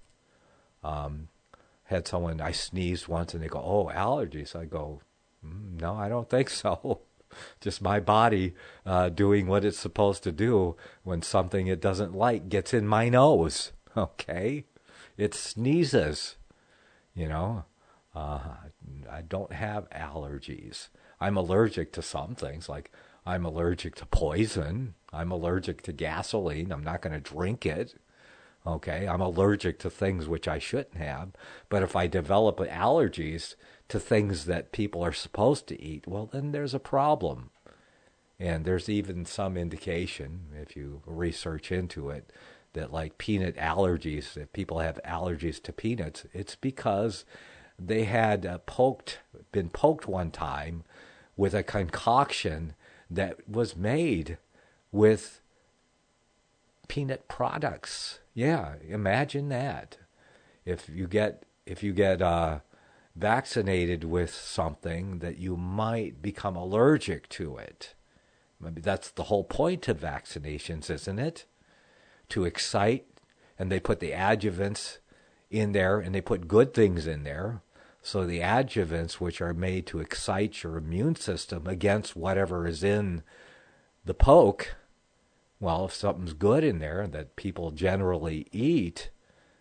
A: Had someone, I sneezed once and they go, oh, allergies. I go, no, I don't think so. Just my body doing what it's supposed to do when something it doesn't like gets in my nose. Okay? It sneezes. I don't have allergies. I'm allergic to some things, like I'm allergic to poison. I'm allergic to gasoline. I'm not going to drink it. Okay, I'm allergic to things which I shouldn't have. But if I develop allergies to things that people are supposed to eat, well, then there's a problem. And there's even some indication, if you research into it, that like peanut allergies, if people have allergies to peanuts, it's because they had been poked one time with a concoction that was made with peanut products. Yeah, imagine that. If you get vaccinated with something, that you might become allergic to it. Maybe that's the whole point of vaccinations, isn't it? To excite, and they put the adjuvants in there, and they put good things in there. So the adjuvants, which are made to excite your immune system against whatever is in the poke, well, if something's good in there that people generally eat,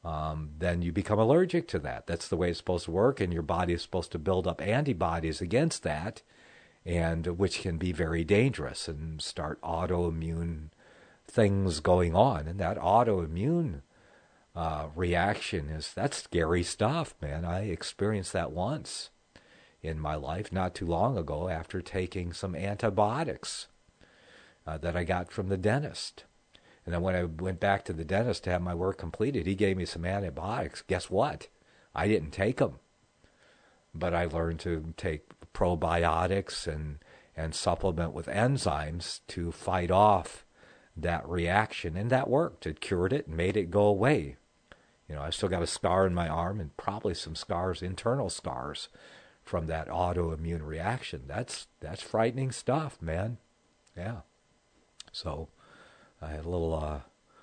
A: then you become allergic to that. That's the way it's supposed to work, and your body is supposed to build up antibodies against that, and which can be very dangerous and start autoimmune things going on. And that autoimmune reaction that's scary stuff, man. I experienced that once in my life not too long ago after taking some antibiotics that I got from the dentist. And then when I went back to the dentist to have my work completed, he gave me some antibiotics. Guess what? I didn't take them. But I learned to take probiotics and supplement with enzymes to fight off that reaction. And that worked. It cured it and made it go away. You know, I still got a scar in my arm and probably some scars, internal scars, from that autoimmune reaction. That's frightening stuff, man. Yeah. So I had a little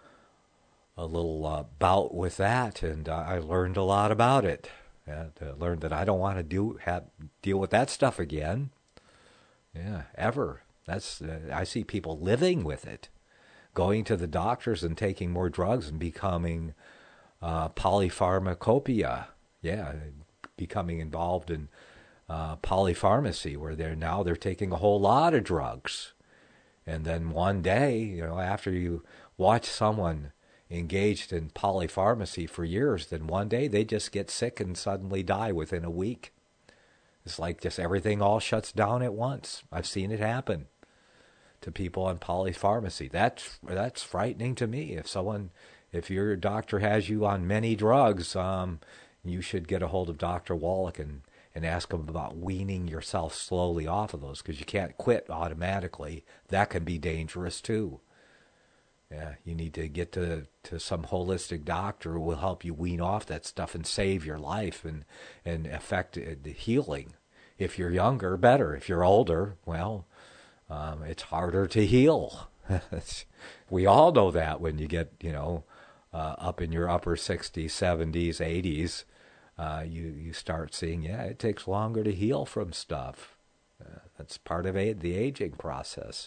A: bout with that, and I learned a lot about it. And learned that I don't want to deal with that stuff again. Yeah, ever. I see people living with it, going to the doctors and taking more drugs and becoming polypharmacopoeia. Yeah, becoming involved in polypharmacy, where they're taking a whole lot of drugs. And then one day, you know, after you watch someone engaged in polypharmacy for years, then one day they just get sick and suddenly die within a week. It's like just everything all shuts down at once. I've seen it happen to people on polypharmacy. That's frightening to me. If your doctor has you on many drugs, you should get a hold of Dr. Wallach and ask him about weaning yourself slowly off of those, because you can't quit automatically. That can be dangerous too. Yeah, you need to get to some holistic doctor who will help you wean off that stuff and save your life and affect the healing. If you're younger, better. If you're older, well, it's harder to heal. We all know that when you get, up in your upper 60s, 70s, 80s, you start seeing, it takes longer to heal from stuff. That's part of the aging process.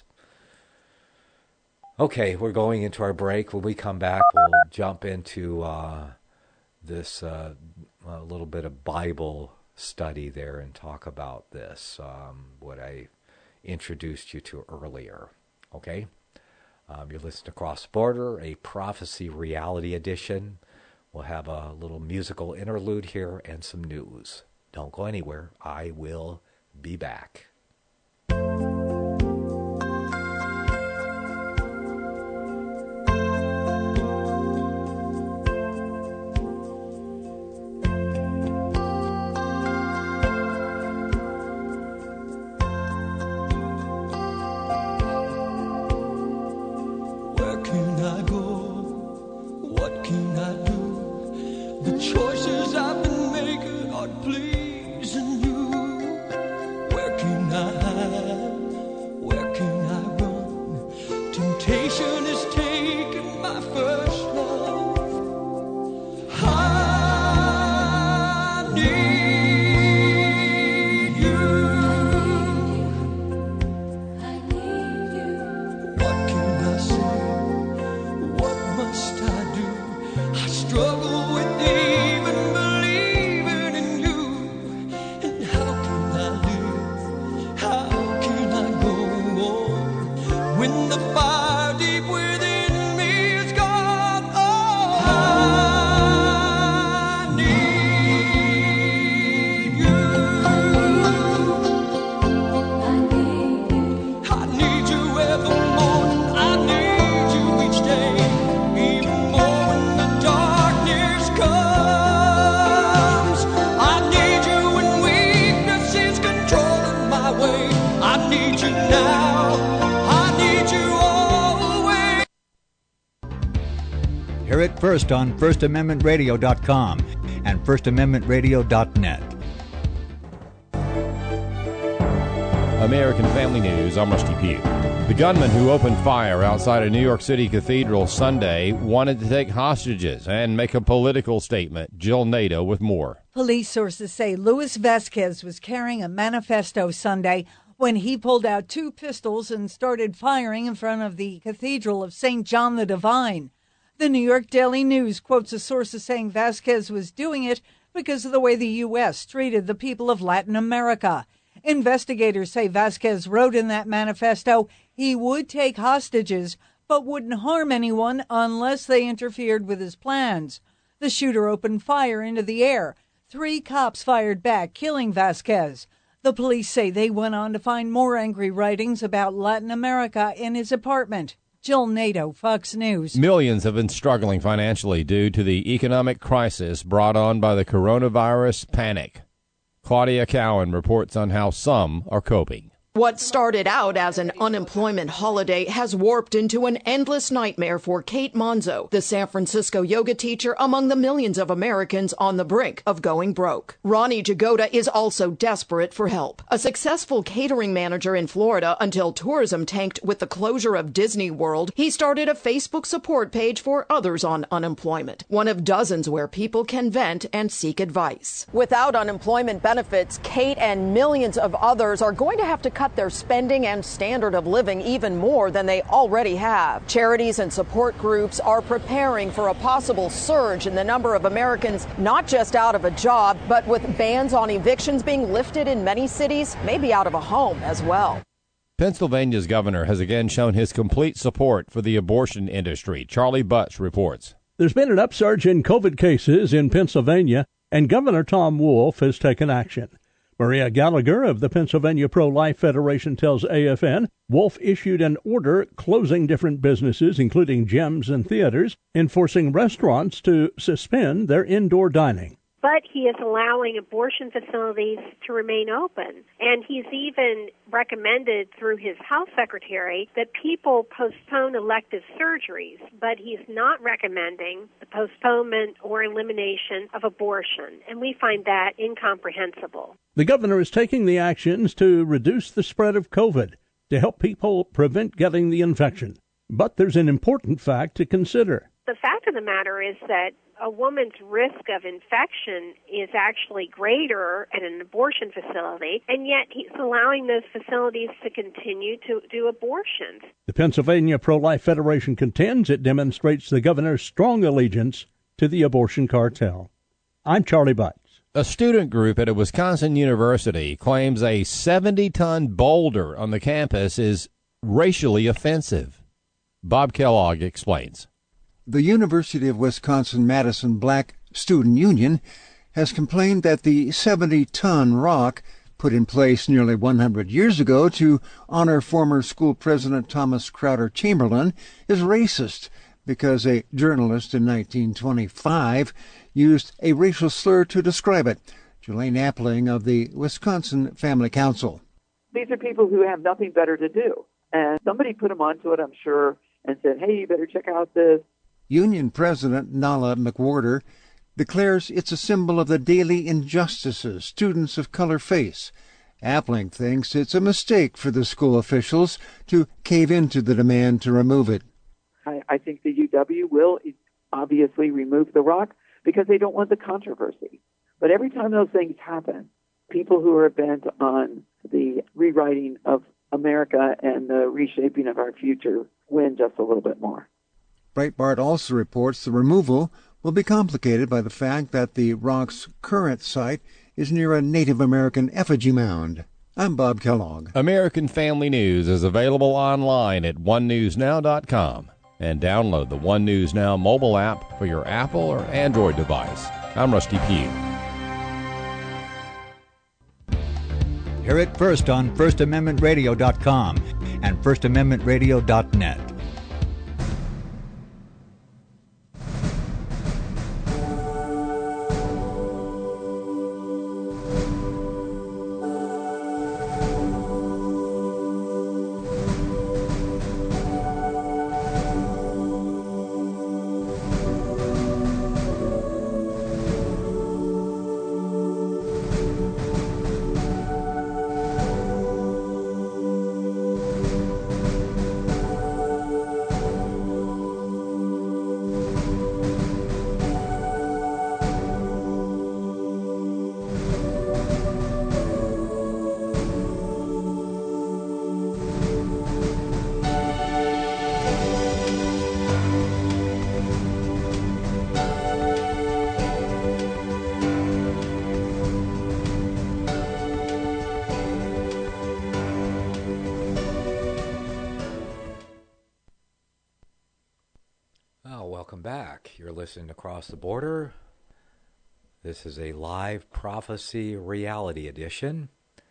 A: Okay, we're going into our break. When we come back, we'll jump into this little bit of Bible study there and talk about this, what I introduced you to earlier. Okay? You're listening to Cross Border, a Prophecy Reality Edition. We'll have a little musical interlude here and some news. Don't go anywhere. I will be back.
E: Hear it first on FirstAmendmentRadio.com and FirstAmendmentRadio.net.
F: American Family News, I'm Rusty Pugh. The gunman who opened fire outside a New York City cathedral Sunday wanted to take hostages and make a political statement. Jill Nato with more.
G: Police sources say Luis Vasquez was carrying a manifesto Sunday when he pulled out two pistols and started firing in front of the Cathedral of St. John the Divine. The New York Daily News quotes a source as saying Vasquez was doing it because of the way the U.S. treated the people of Latin America. Investigators say Vasquez wrote in that manifesto he would take hostages but wouldn't harm anyone unless they interfered with his plans. The shooter opened fire into the air. 3 cops fired back, killing Vasquez. The police say they went on to find more angry writings about Latin America in his apartment. Jill Nato, Fox News.
F: Millions have been struggling financially due to the economic crisis brought on by the coronavirus panic. Claudia Cowan reports on how some are coping.
H: What started out as an unemployment holiday has warped into an endless nightmare for Kate Monzo, the San Francisco yoga teacher among the millions of Americans on the brink of going broke. Ronnie Jagoda is also desperate for help. A successful catering manager in Florida until tourism tanked with the closure of Disney World, he started a Facebook support page for others on unemployment, one of dozens where people can vent and seek advice. Without unemployment benefits, Kate and millions of others are going to have to cut their spending and standard of living even more than they already have. Charities and support groups are preparing for a possible surge in the number of Americans not just out of a job, but with bans on evictions being lifted in many cities, maybe out of a home as well.
F: Pennsylvania's governor has again shown his complete support for the abortion industry. Charlie Butts reports.
I: There's been an upsurge in COVID cases in Pennsylvania, and Governor Tom Wolf has taken action. Maria Gallagher of the Pennsylvania Pro-Life Federation tells AFN Wolf issued an order closing different businesses, including gyms and theaters, and forcing restaurants to suspend their indoor dining.
J: But he is allowing abortion facilities to remain open. And he's even recommended through his health secretary that people postpone elective surgeries, but he's not recommending the postponement or elimination of abortion. And we find that incomprehensible.
I: The governor is taking the actions to reduce the spread of COVID to help people prevent getting the infection. But there's an important fact to consider.
J: The fact of the matter is that a woman's risk of infection is actually greater at an abortion facility, and yet he's allowing those facilities to continue to do abortions.
I: The Pennsylvania Pro-Life Federation contends it demonstrates the governor's strong allegiance to the abortion cartel. I'm Charlie Butts.
F: A student group at a Wisconsin university claims a 70-ton boulder on the campus is racially offensive. Bob Kellogg explains.
K: The University of Wisconsin-Madison Black Student Union has complained that the 70-ton rock put in place nearly 100 years ago to honor former school president Thomas Crowder Chamberlain is racist because a journalist in 1925 used a racial slur to describe it. Jelaine Appling of the Wisconsin Family Council.
L: These are people who have nothing better to do. And somebody put them onto it, I'm sure, and said, hey, you better check out this.
K: Union President Nala McWhorter declares it's a symbol of the daily injustices students of color face. Appling thinks it's a mistake for the school officials to cave into the demand to remove it.
L: I think the UW will obviously remove the rock because they don't want the controversy. But every time those things happen, people who are bent on the rewriting of America and the reshaping of our future win just a little bit more.
K: Breitbart also reports the removal will be complicated by the fact that the rock's current site is near a Native American effigy mound. I'm Bob Kellogg.
F: American Family News is available online at onenewsnow.com and download the One News Now mobile app for your Apple or Android device. I'm Rusty Pugh.
C: Hear it first on FirstAmendmentRadio.com and FirstAmendmentRadio.net.
A: listening across the border. This is a live prophecy reality edition.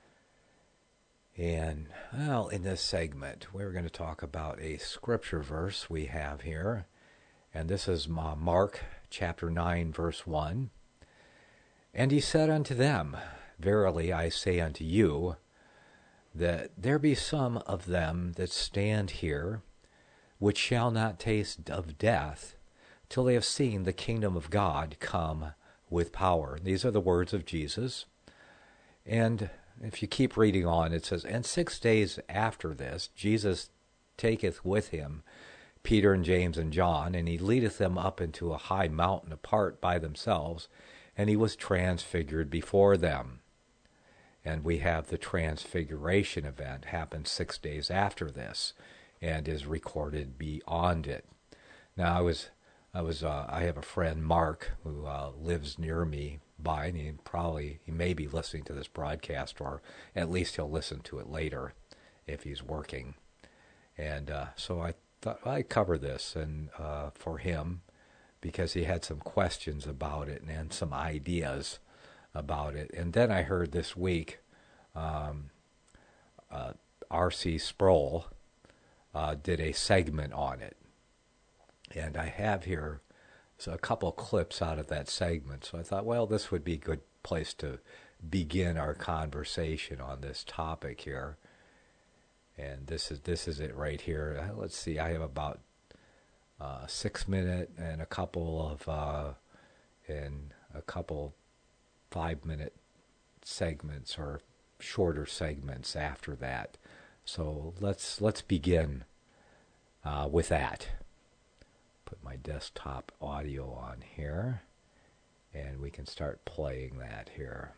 A: And, well, in this segment, we're going to talk about a scripture verse we have here. And this is Mark chapter 9, verse 1. And he said unto them, Verily I say unto you, that there be some of them that stand here, which shall not taste of death, till they have seen the kingdom of God come with power. These are the words of Jesus. And if you keep reading on, it says, And 6 days after this, Jesus taketh with him Peter and James and John, and he leadeth them up into a high mountain apart by themselves, and he was transfigured before them. And we have the transfiguration event happen 6 days after this, and is recorded beyond it. Now, I have a friend, Mark, who lives near me and he may be listening to this broadcast, or at least he'll listen to it later if he's working. And so I thought I'd cover this and for him, because he had some questions about it and some ideas about it. And then I heard this week R.C. Sproul did a segment on it. And I have here a couple clips out of that segment. So I thought, well, this would be a good place to begin our conversation on this topic here. And this is it right here. Let's see, I have about 6 minute and a couple 5-minute segments or shorter segments after that. So let's begin with that. Put my desktop audio on here, and we can start playing that here.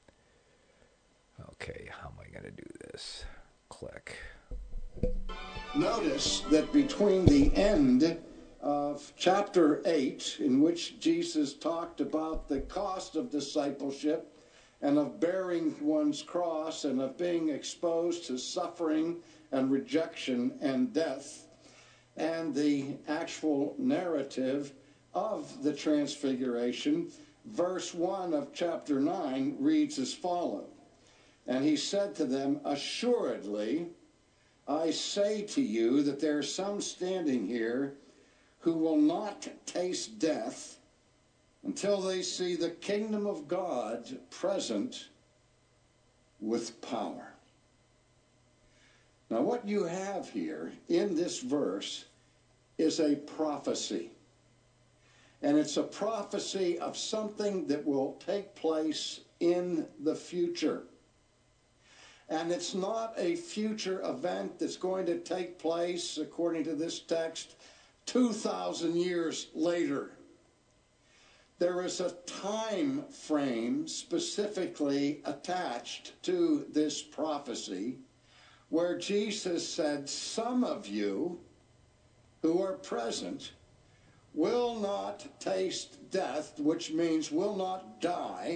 A: Okay, how am I going to do this? Click.
M: Notice that between the end of chapter 8, in which Jesus talked about the cost of discipleship and of bearing one's cross and of being exposed to suffering and rejection and death, and the actual narrative of the Transfiguration, verse 1 of chapter 9 reads as follows. And he said to them, Assuredly, I say to you that there are some standing here who will not taste death until they see the kingdom of God present with power. Now, what you have here in this verse is a prophecy. And it's a prophecy of something that will take place in the future. And it's not a future event that's going to take place, according to this text, 2,000 years later. There is a time frame specifically attached to this prophecy, where Jesus said, Some of you who are present will not taste death, which means will not die,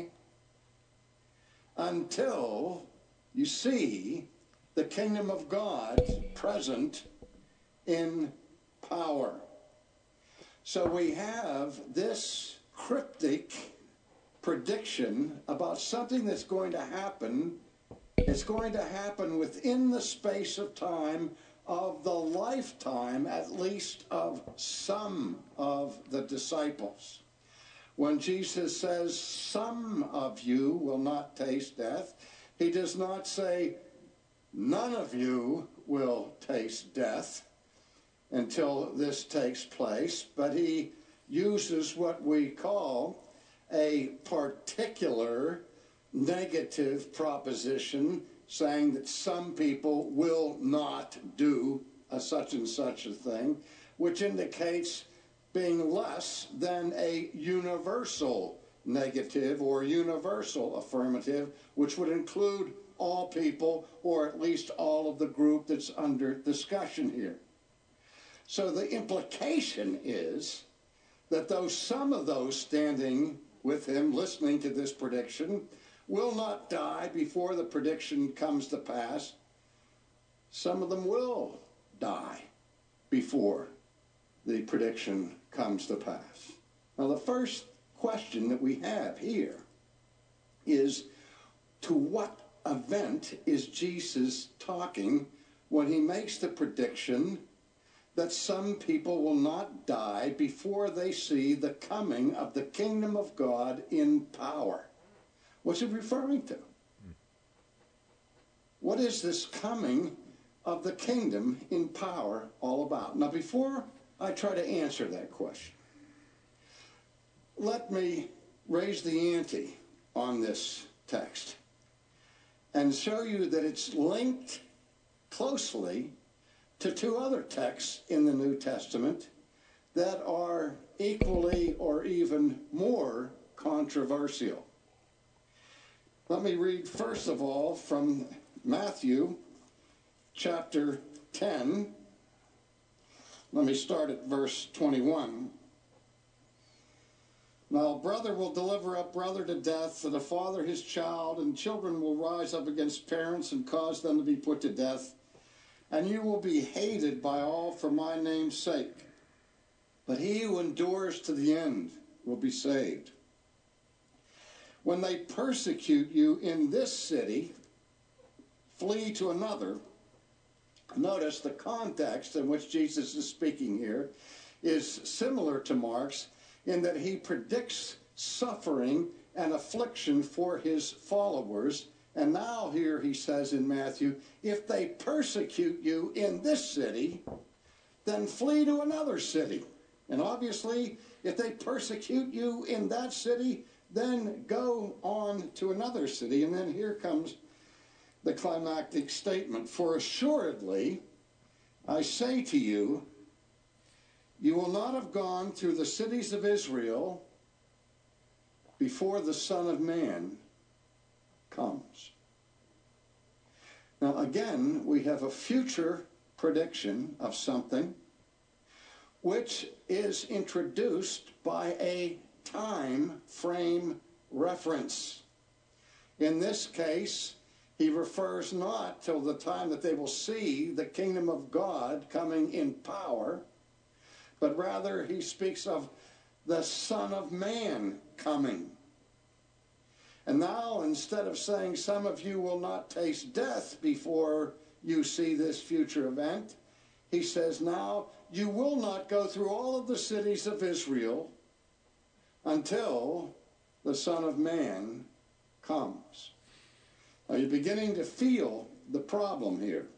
M: until you see the kingdom of God present in power. So we have this cryptic prediction about something that's going to happen. It's going to happen within the space of time of the lifetime, at least, of some of the disciples. When Jesus says, some of you will not taste death, he does not say, none of you will taste death until this takes place, but he uses what we call a particular negative proposition, saying that some people will not do a such and such a thing, which indicates being less than a universal negative or universal affirmative, which would include all people, or at least all of the group that's under discussion here. So the implication is that though some of those standing with him, listening to this prediction, will not die before the prediction comes to pass, some of them will die before the prediction comes to pass. Now, the first question that we have here is, to what event is Jesus talking when he makes the prediction that some people will not die before they see the coming of the kingdom of God in power? What's it referring to? What is this coming of the kingdom in power all about? Now, before I try to answer that question, let me raise the ante on this text and show you that it's linked closely to two other texts in the New Testament that are equally or even more controversial. Let me read first of all from Matthew chapter 10. Let me start at verse 21. Now, brother will deliver up brother to death, and a father his child, and children will rise up against parents and cause them to be put to death. And you will be hated by all for my name's sake. But he who endures to the end will be saved. When they persecute you in this city, flee to another. Notice the context in which Jesus is speaking here is similar to Mark's, in that he predicts suffering and affliction for his followers. And now here he says in Matthew, if they persecute you in this city, then flee to another city. And obviously, if they persecute you in that city, then go on to another city. And then here comes the climactic statement. For assuredly, I say to you, you will not have gone through the cities of Israel before the Son of Man comes. Now again, we have a future prediction of something which is introduced by a time frame reference. In this case, he refers not till the time that they will see the kingdom of God coming in power, but rather he speaks of the Son of Man coming. And now, instead of saying some of you will not taste death before you see this future event, he says now you will not go through all of the cities of Israel until the Son of Man comes. Now you're beginning to feel the problem here.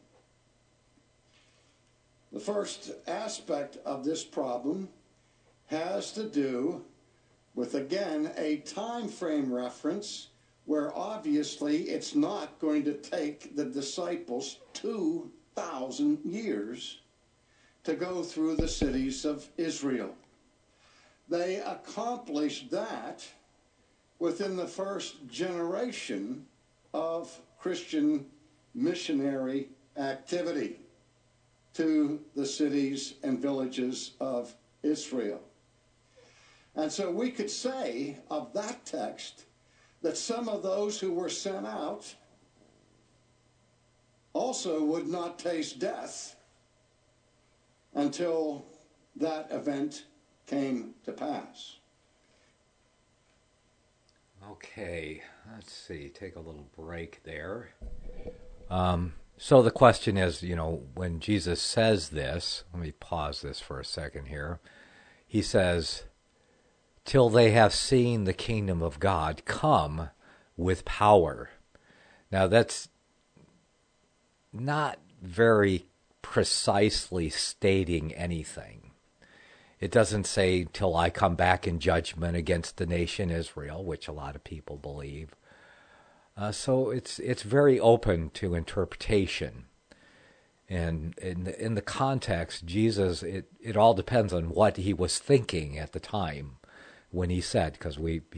M: The first aspect of this problem has to do with, again, a time frame reference where obviously it's not going to take the disciples 2,000 years to go through the cities of Israel. They accomplished that within the first generation of Christian missionary activity to the cities and villages of Israel. And so we could say of that text that some of those who were sent out also would not taste death until that event came to pass.
A: Okay, let's see, take a little break there. So the question is, when Jesus says this, let me pause this for a second here. He says, till they have seen the kingdom of God come with power. Now that's not very precisely stating anything. It doesn't say, till I come back in judgment against the nation Israel, which a lot of people believe. So it's very open to interpretation. And in the context, Jesus, it all depends on what he was thinking at the time when he said, because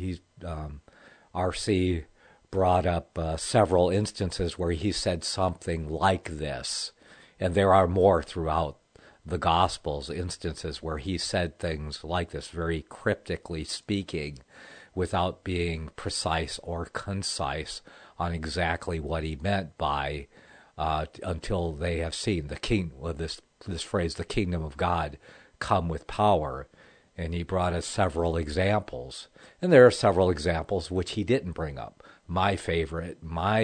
A: R.C. brought up several instances where he said something like this. And there are more throughout the Gospels, instances where he said things like this, very cryptically speaking, without being precise or concise on exactly what he meant by until they have seen the king, this phrase, the kingdom of God, come with power. And he brought us several examples. And there are several examples which he didn't bring up. My favorite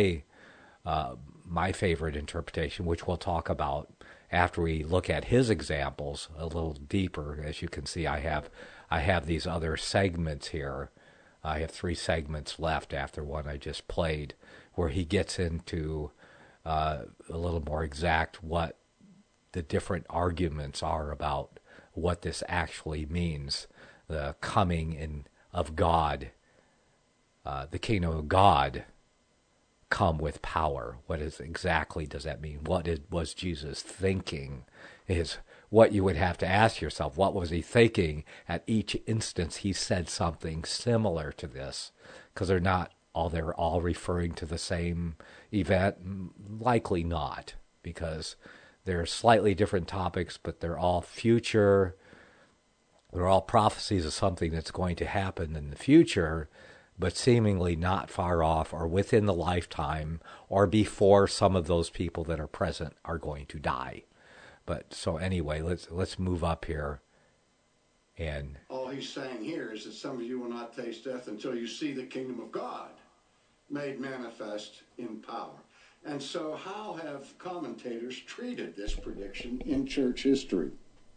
A: interpretation, which we'll talk about after we look at his examples a little deeper. As you can see, I have these other segments here. I have 3 segments left after one I just played, where he gets into a little more exact what the different arguments are about what this actually means, the coming in of God, the kingdom of God come with power. What exactly does that mean? What was Jesus thinking? Is what you would have to ask yourself. What was he thinking? At each instance he said something similar to this, because they're all referring to the same event. Likely not, because they're slightly different topics, but they're all future. They're all prophecies of something that's going to happen in the future, but seemingly not far off or within the lifetime or before some of those people that are present are going to die. But so anyway, let's move up here. And
M: all he's saying here is that some of you will not taste death until you see the kingdom of God made manifest in power. And so how have commentators treated this prediction in church history?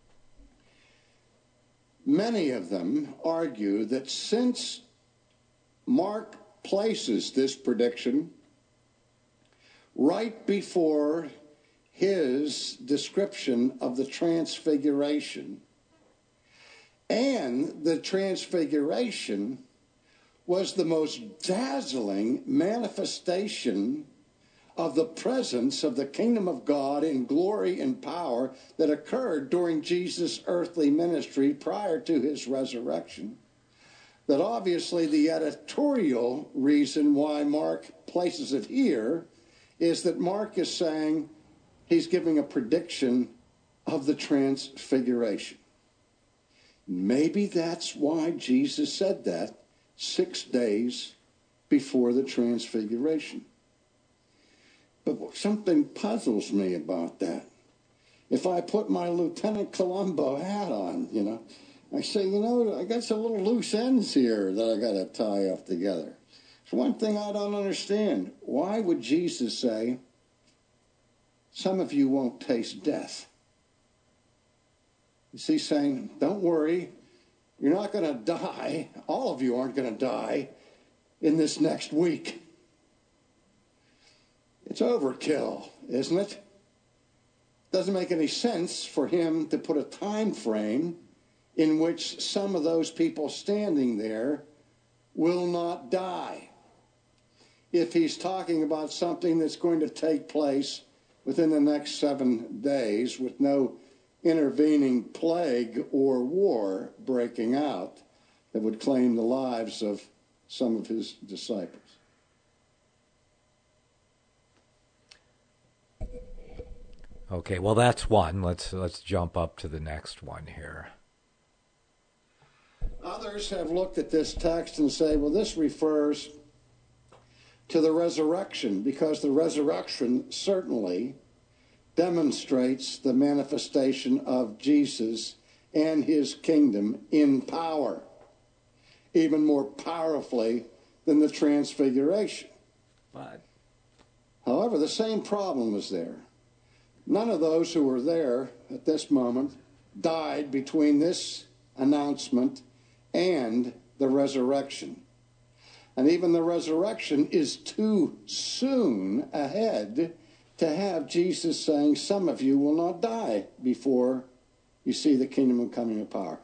M: Many of them argue that since Mark places this prediction right before his description of the transfiguration, and the transfiguration was the most dazzling manifestation of the presence of the kingdom of God in glory and power that occurred during Jesus' earthly ministry prior to his resurrection, that obviously the editorial reason why Mark places it here is that Mark is saying he's giving a prediction of the transfiguration. Maybe that's why Jesus said that 6 days before the transfiguration. But something puzzles me about that. If I put my Lieutenant Columbo hat on, I say, I got some little loose ends here that I got to tie up together. So one thing I don't understand, why would Jesus say, some of you won't taste death? Is he saying, don't worry, you're not going to die, all of you aren't going to die in this next week? It's overkill, isn't it? Doesn't make any sense for him to put a time frame in which some of those people standing there will not die. If he's talking about something that's going to take place within the next 7 days with no intervening plague or war breaking out that would claim the lives of some of his disciples.
A: Okay, well that's one. Let's jump up to the next one here.
M: Others have looked at this text and say, well, this refers to the resurrection, because the resurrection certainly demonstrates the manifestation of Jesus and his kingdom in power, even more powerfully than the transfiguration.
A: But,
M: however, the same problem is there. None of those who were there at this moment died between this announcement and the resurrection. And even the resurrection is too soon ahead to have Jesus saying, some of you will not die before you see the kingdom coming of power.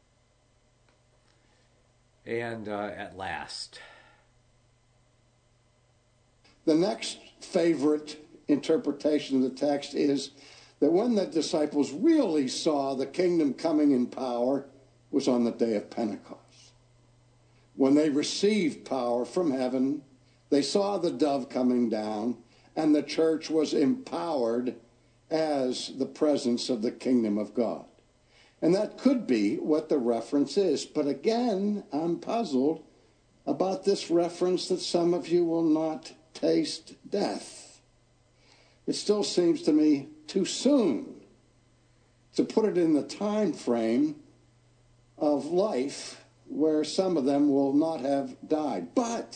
A: And at last,
M: the next favorite interpretation of the text is that when the disciples really saw the kingdom coming in power was on the day of Pentecost. When they received power from heaven, they saw the dove coming down, and the church was empowered as the presence of the kingdom of God. And that could be what the reference is. But again, I'm puzzled about this reference that some of you will not taste death. It still seems to me too soon to put it in the time frame of life where some of them will not have died. But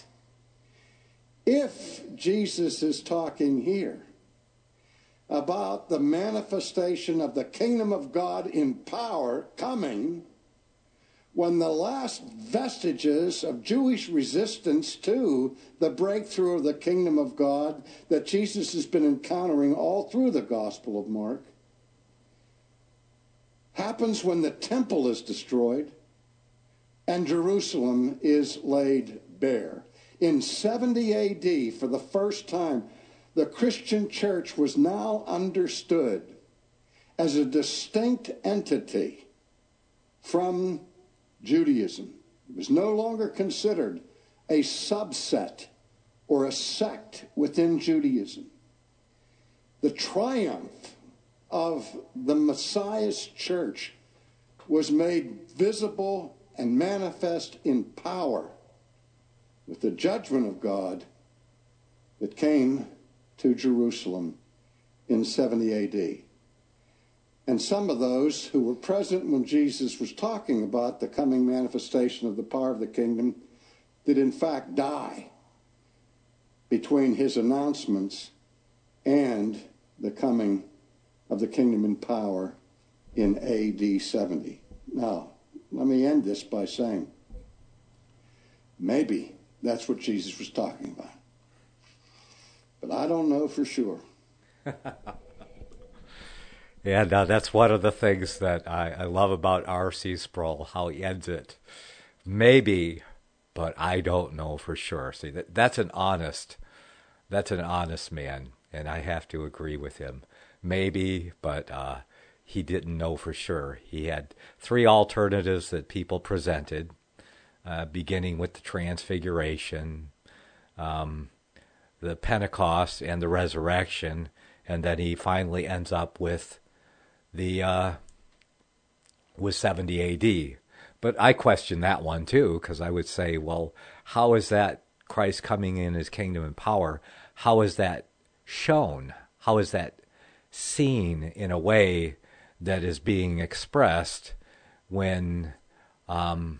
M: if Jesus is talking here about the manifestation of the kingdom of God in power coming, when the last vestiges of Jewish resistance to the breakthrough of the kingdom of God that Jesus has been encountering all through the Gospel of Mark happens when the temple is destroyed and Jerusalem is laid bare. In 70 AD, for the first time, the Christian church was now understood as a distinct entity from Judaism. It was no longer considered a subset or a sect within Judaism. The triumph of the Messiah's church was made visible and manifest in power with the judgment of God that came to Jerusalem in 70 AD. And some of those who were present when Jesus was talking about the coming manifestation of the power of the kingdom did in fact die between his announcements and the coming of the kingdom in power in AD 70. Now, let me end this by saying, maybe that's what Jesus was talking about. But I don't know for sure.
A: Yeah, no, that's one of the things that I love about R.C. Sproul, how he ends it. Maybe, but I don't know for sure. See, that's an honest man, and I have to agree with him. Maybe, but he didn't know for sure. He had three alternatives that people presented, beginning with the Transfiguration, the Pentecost, and the resurrection, and then he finally ends up with with 70 AD. But I question that one too, because I would say, well, how is that Christ coming in his kingdom and power? How is that shown? How is that seen in a way that is being expressed when, the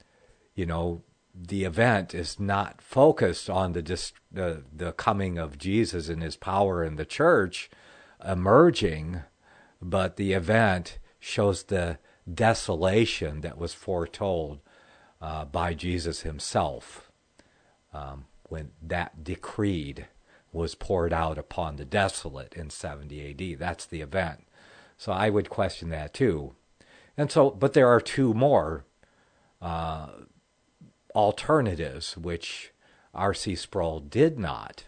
A: event is not focused on the coming of Jesus and his power in the church emerging, but the event shows the desolation that was foretold by Jesus himself when that decreed was poured out upon the desolate in 70 AD. That's the event. So I would question that too. And so, but there are two more alternatives which R.C. Sproul did not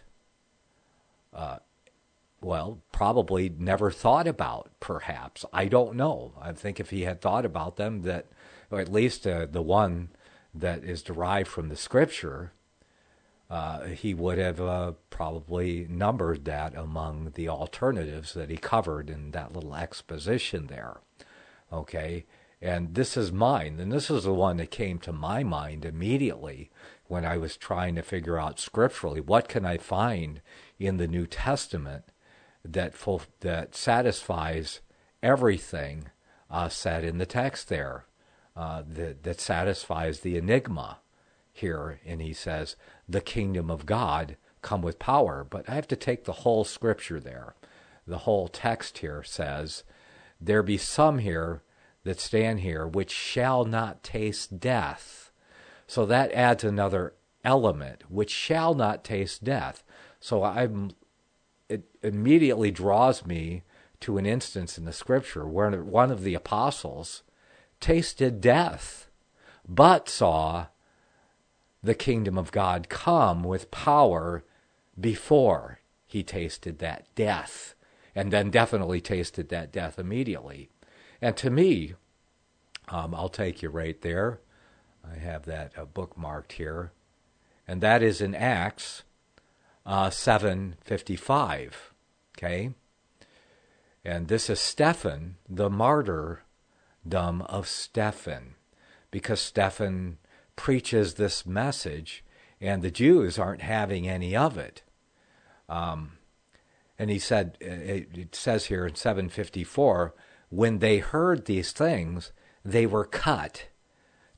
A: probably never thought about, perhaps. I don't know. I think if he had thought about them, that, or at least the one that is derived from the Scripture, he would have probably numbered that among the alternatives that he covered in that little exposition there. Okay? And this is mine, and this is the one that came to my mind immediately when I was trying to figure out scripturally, what can I find in the New Testament that satisfies everything said in the text there, that satisfies the enigma here. And he says, the kingdom of God come with power. But I have to take the whole scripture there. The whole text here says, there be some here that stand here which shall not taste death. So that adds another element, which shall not taste death. So it immediately draws me to an instance in the scripture where one of the apostles tasted death, but saw the kingdom of God come with power before he tasted that death, and then definitely tasted that death immediately. And to me, I'll take you right there. I have that bookmarked here. And that is in Acts 7:55. Okay? And this is Stephen, the martyrdom of Stephen. Because Stephen preaches this message, and the Jews aren't having any of it. And he said, it says here in 7:54, when they heard these things, they were cut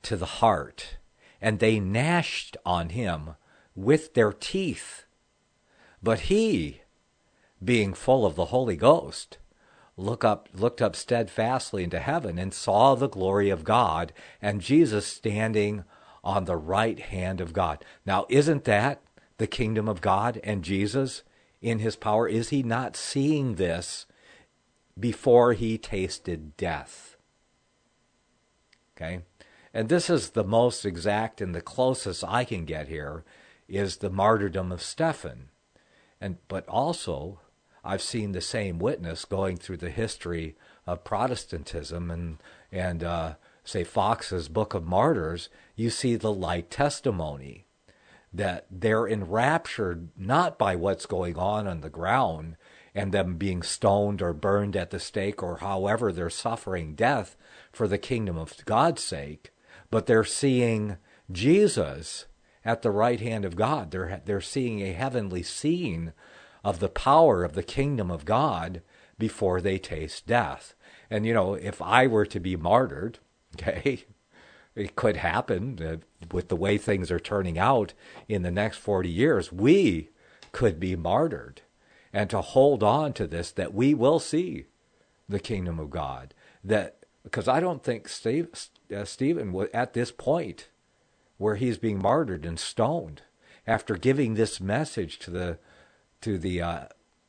A: to the heart, and they gnashed on him with their teeth. But he, being full of the Holy Ghost, looked up steadfastly into heaven and saw the glory of God and Jesus standing on the right hand of God. Now, isn't that the kingdom of God and Jesus in his power? Is he not seeing this before he tasted death? Okay? And this is the most exact and the closest I can get here is the martyrdom of Stephen. But also, I've seen the same witness going through the history of Protestantism and say Fox's Book of Martyrs. You see the like testimony that they're enraptured not by what's going on the ground and them being stoned or burned at the stake or however they're suffering death for the kingdom of God's sake, but they're seeing Jesus at the right hand of God. They're seeing a heavenly scene of the power of the kingdom of God before they taste death. And, if I were to be martyred, okay, it could happen with the way things are turning out in the next 40 years. We could be martyred. And to hold on to this, that we will see the kingdom of God. Because I don't think Stephen was at this point where he's being martyred and stoned after giving this message to the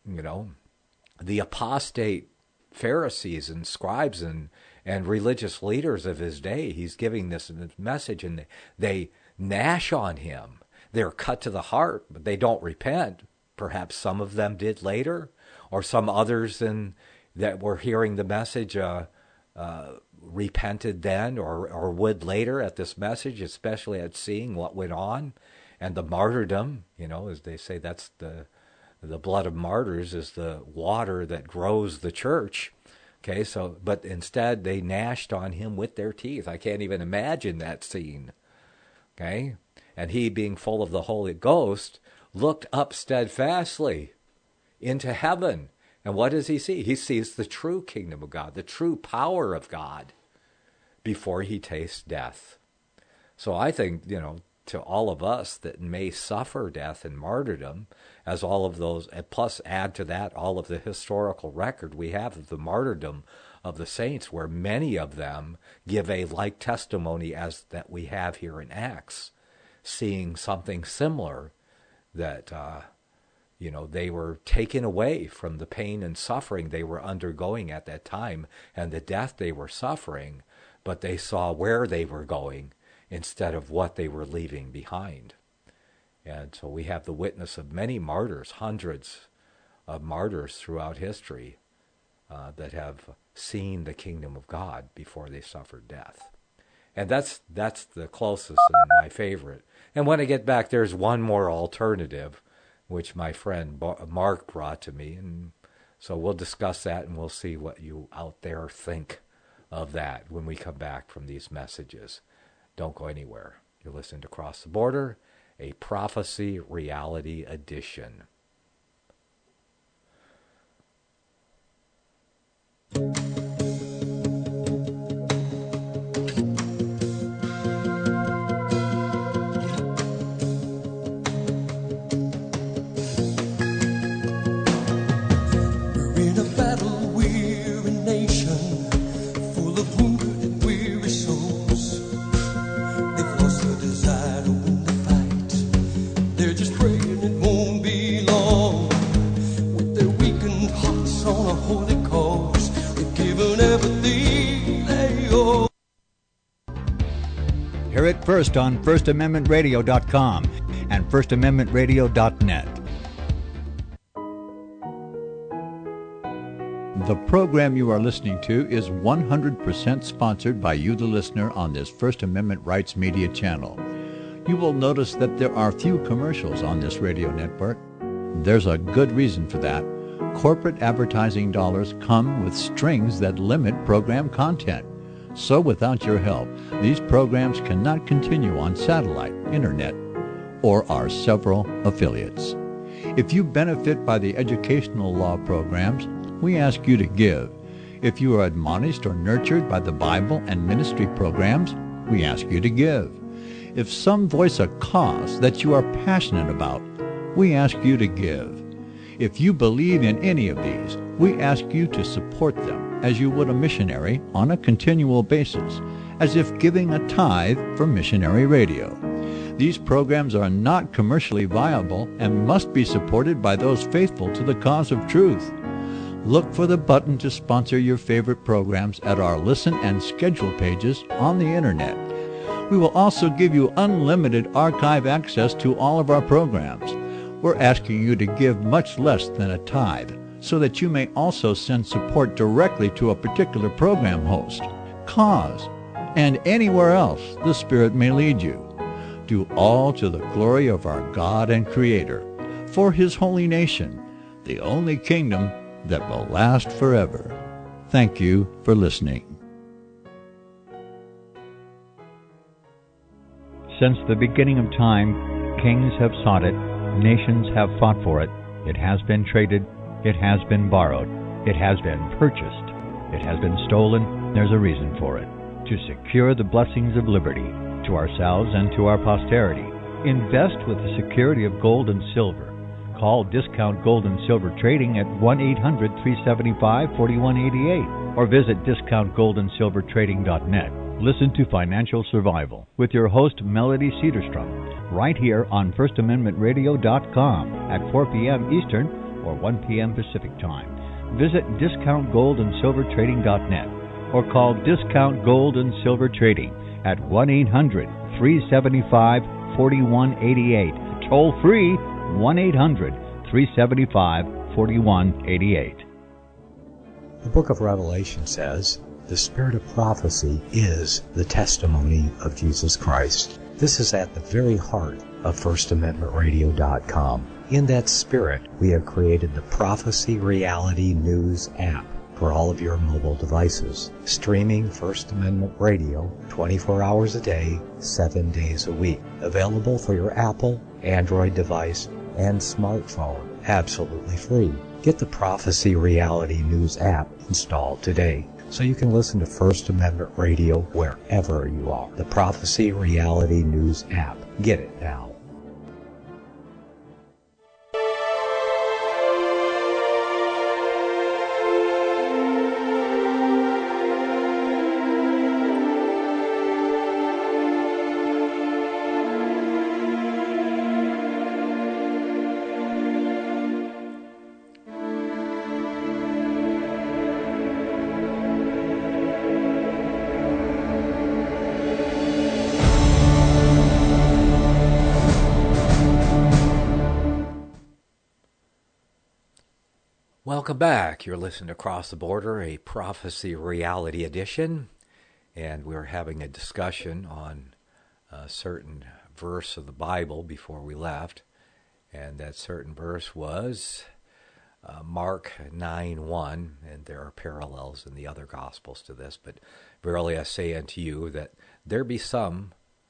A: apostate Pharisees and scribes and religious leaders of his day. He's giving this message, and they gnash on him. They're cut to the heart, but they don't repent. Perhaps some of them did later, or some others that were hearing the message repented then or would later at this message, especially at seeing what went on. And the martyrdom, as they say, that's the blood of martyrs is the water that grows the church. Okay, but instead they gnashed on him with their teeth. I can't even imagine that scene. Okay, and he, being full of the Holy Ghost, looked up steadfastly into heaven. And what does he see? He sees the true kingdom of God, the true power of God before he tastes death. So I think, to all of us that may suffer death and martyrdom, as all of those, plus add to that all of the historical record we have of the martyrdom of the saints, where many of them give a like testimony as that we have here in Acts, seeing something similar, that they were taken away from the pain and suffering they were undergoing at that time and the death they were suffering, but they saw where they were going instead of what they were leaving behind. And so we have the witness of many martyrs, hundreds of martyrs throughout history that have seen the kingdom of God before they suffered death. And that's the closest and my favorite. And when I get back, there's one more alternative, which my friend Mark brought to me. And so we'll discuss that, and we'll see what you out there think of that when we come back from these messages. Don't go anywhere. You're listening to Cross the Border, a Prophecy Reality Edition.
C: Hear it first on FirstAmendmentRadio.com and FirstAmendmentRadio.net.
E: The program you are listening to is 100% sponsored by you, the listener, on this First Amendment Rights Media channel. You will notice that there are few commercials on this radio network. There's a good reason for that. Corporate advertising dollars come with strings that limit program content. So without your help, these programs cannot continue on satellite, internet, or our several affiliates. If you benefit by the educational law programs, we ask you to give. If you are admonished or nurtured by the Bible and ministry programs, we ask you to give. If some voice a cause that you are passionate about, we ask you to give. If you believe in any of these, we ask you to support them as you would a missionary on a continual basis, as if giving a tithe for missionary radio. These programs are not commercially viable and must be supported by those faithful to the cause of truth. Look for the button to sponsor your favorite programs at our listen and schedule pages on the Internet. We will also give you unlimited archive access to all of our programs. We're asking you to give much less than a tithe, so that you may also send support directly to a particular program host, cause, and anywhere else the Spirit may lead you. Do all to the glory of our God and Creator, for His holy nation, the only kingdom that will last forever. Thank you for listening.
C: Since the beginning of time, kings have sought it, nations have fought for it. It has been traded, it has been borrowed, it has been purchased, it has been stolen. There's a reason for it. To secure the blessings of liberty to ourselves and to our posterity, invest with the security of gold and silver. Call Discount Gold and Silver Trading at 1-800-375-4188 or visit discountgoldandsilvertrading.net. Listen to Financial Survival with your host, Melody Cedarstrom, right here on FirstAmendmentRadio.com at 4 p.m. Eastern or 1 p.m. Pacific Time. Visit DiscountGoldandSilverTrading.net or call Discount Gold and Silver Trading at 1-800-375-4188. Toll free, 1-800-375-4188.
D: The book of Revelation says, the spirit of prophecy is the testimony of Jesus Christ. This is at the very heart of FirstAmendmentRadio.com. In that spirit, we have created the Prophecy Reality News app for all of your mobile devices, streaming First Amendment Radio 24 hours a day, 7 days a week. Available for your Apple, Android device, and smartphone, absolutely free. Get the Prophecy Reality News app installed today, so you can listen to First Amendment Radio wherever you are. The Prophecy Reality News app. Get it now.
A: Welcome back. You're listening to Across the Border, a Prophecy Reality Edition, and we're having a discussion on a certain verse of the Bible before we left, and that certain verse was Mark 9:1, and there are parallels in the other Gospels to this, but verily I say unto you that there be some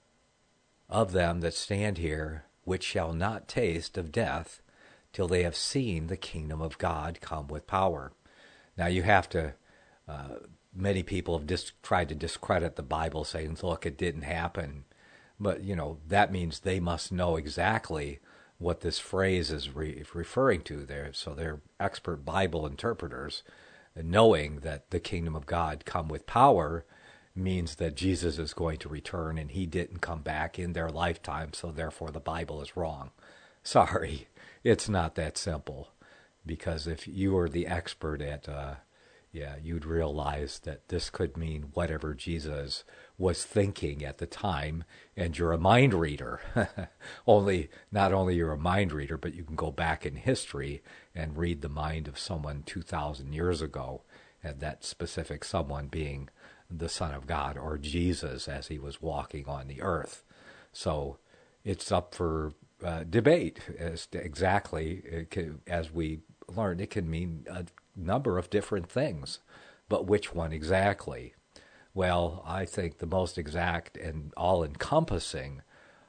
A: of them that stand here which shall not taste of death till they have seen the kingdom of God come with power. Now you have to, many people have tried to discredit the Bible, saying, look, it didn't happen. But, that means they must know exactly what this phrase is referring to there. So they're expert Bible interpreters, knowing that the kingdom of God come with power means that Jesus is going to return and he didn't come back in their lifetime, so therefore the Bible is wrong. Sorry. It's not that simple, because if you were the expert at, you'd realize that this could mean whatever Jesus was thinking at the time, and you're a mind reader. Not only you're a mind reader, but you can go back in history and read the mind of someone 2,000 years ago, and that specific someone being the Son of God, or Jesus as he was walking on the earth. So it's up for debate as to exactly, as we learned, it can mean a number of different things, but which one exactly? Well, I think the most exact and all-encompassing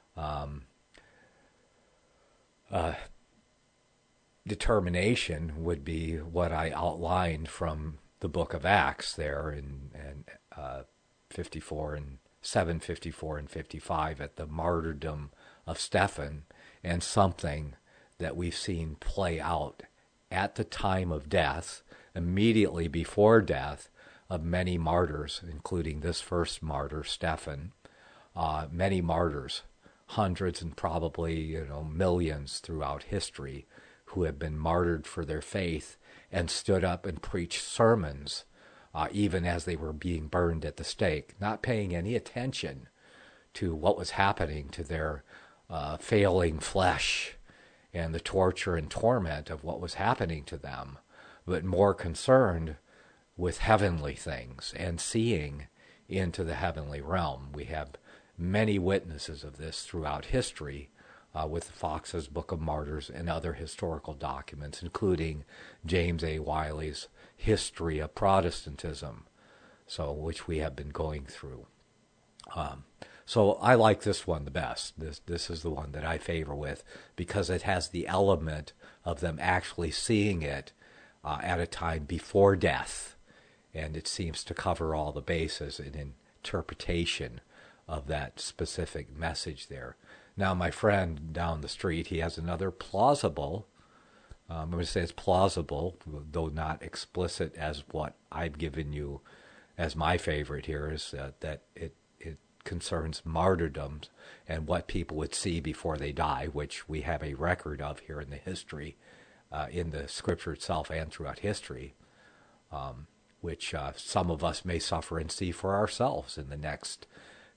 A: determination would be what I outlined from the book of Acts there in 54 and 754 and 55 at the martyrdom of Stephen, and something that we've seen play out at the time of death, immediately before death, of many martyrs, including this first martyr, Stephen, many martyrs, hundreds and probably millions throughout history, who have been martyred for their faith and stood up and preached sermons, even as they were being burned at the stake, not paying any attention to what was happening to their failing flesh and the torture and torment of what was happening to them, but more concerned with heavenly things and seeing into the heavenly realm. We have many witnesses of this throughout history, with Fox's Book of Martyrs and other historical documents, including James A. Wiley's History of Protestantism, which we have been going through. So I like this one the best. This is the one that I favor with, because it has the element of them actually seeing it at a time before death, and it seems to cover all the bases in interpretation of that specific message there. Now, my friend down the street, he has another plausible, I'm going to say it's plausible, though not explicit as what I've given you as my favorite here, is that it concerns martyrdoms and what people would see before they die, which we have a record of here in the history, in the scripture itself and throughout history, which some of us may suffer and see for ourselves in the next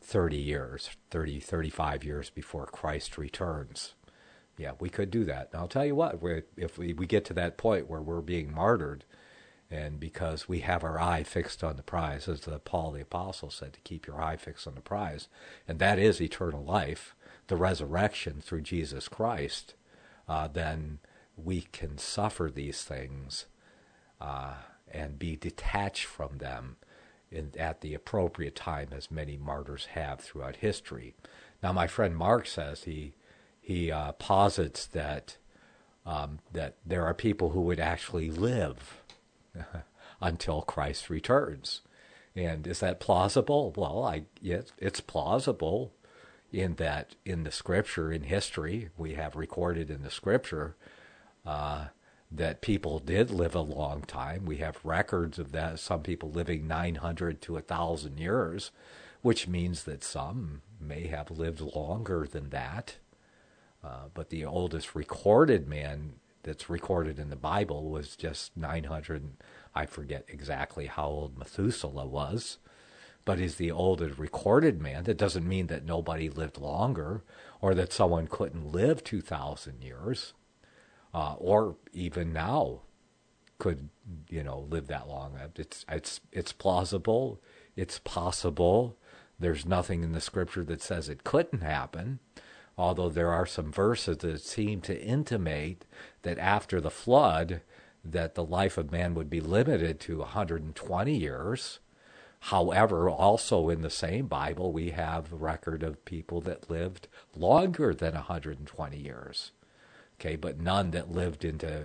A: 35 years before Christ returns. Yeah, we could do that. And I'll tell you what, if we get to that point where we're being martyred, and because we have our eye fixed on the prize, as Paul the Apostle said, to keep your eye fixed on the prize, and that is eternal life, the resurrection through Jesus Christ, then we can suffer these things and be detached from them at the appropriate time, as many martyrs have throughout history. Now, my friend Mark says he posits that there are people who would actually live until Christ returns. And is that plausible? Well, yes, it's plausible in that in the scripture, in history, we have recorded in the scripture that people did live a long time. We have records of that, some people living 900 to 1,000 years, which means that some may have lived longer than that. But the oldest recorded man that's recorded in the Bible was just 900. I forget exactly how old Methuselah was, but he's the oldest recorded man. That doesn't mean that nobody lived longer, or that someone couldn't live 2,000 years. Or even now could, live that long. It's plausible. It's possible. There's nothing in the scripture that says it couldn't happen, although there are some verses that seem to intimate that after the flood, that the life of man would be limited to 120 years. However, also in the same Bible, we have a record of people that lived longer than 120 years. Okay, but none that lived into,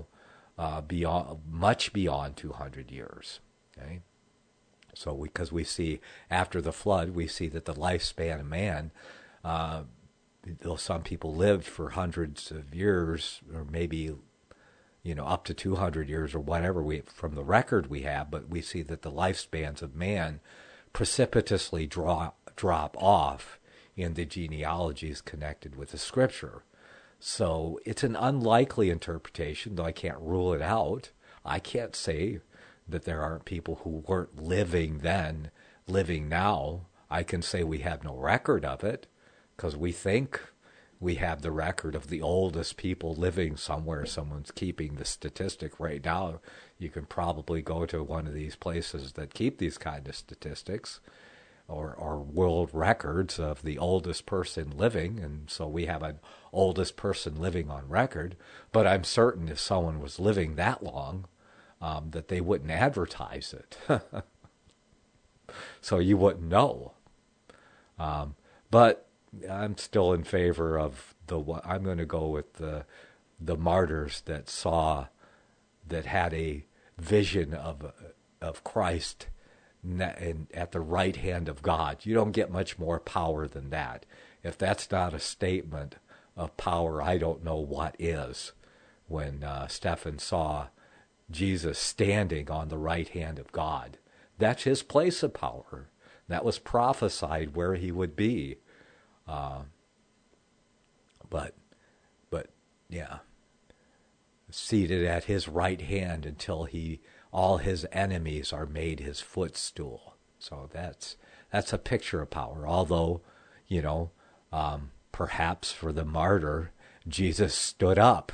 A: much beyond 200 years. Okay, so because we see after the flood, we see that the lifespan of man, though some people lived for hundreds of years, or maybe, up to 200 years or whatever from the record we have, but we see that the lifespans of man precipitously drop off in the genealogies connected with the scripture. So it's an unlikely interpretation, though I can't rule it out. I can't say that there aren't people who weren't living then, living now. I can say we have no record of it, because we think we have the record of the oldest people living somewhere. Someone's keeping the statistic right now. You can probably go to one of these places that keep these kind of statistics, or world records of the oldest person living, and so we have an oldest person living on record. But I'm certain if someone was living that long, that they wouldn't advertise it. So you wouldn't know. But I'm still in favor of I'm going to go with the martyrs that had a vision of Christ at the right hand of God. You don't get much more power than that. If that's not a statement of power, I don't know what is. When Stephen saw Jesus standing on the right hand of God, that's his place of power. That was prophesied where he would be. But yeah, seated at his right hand until all his enemies are made his footstool. So that's a picture of power. Although, perhaps for the martyr, Jesus stood up.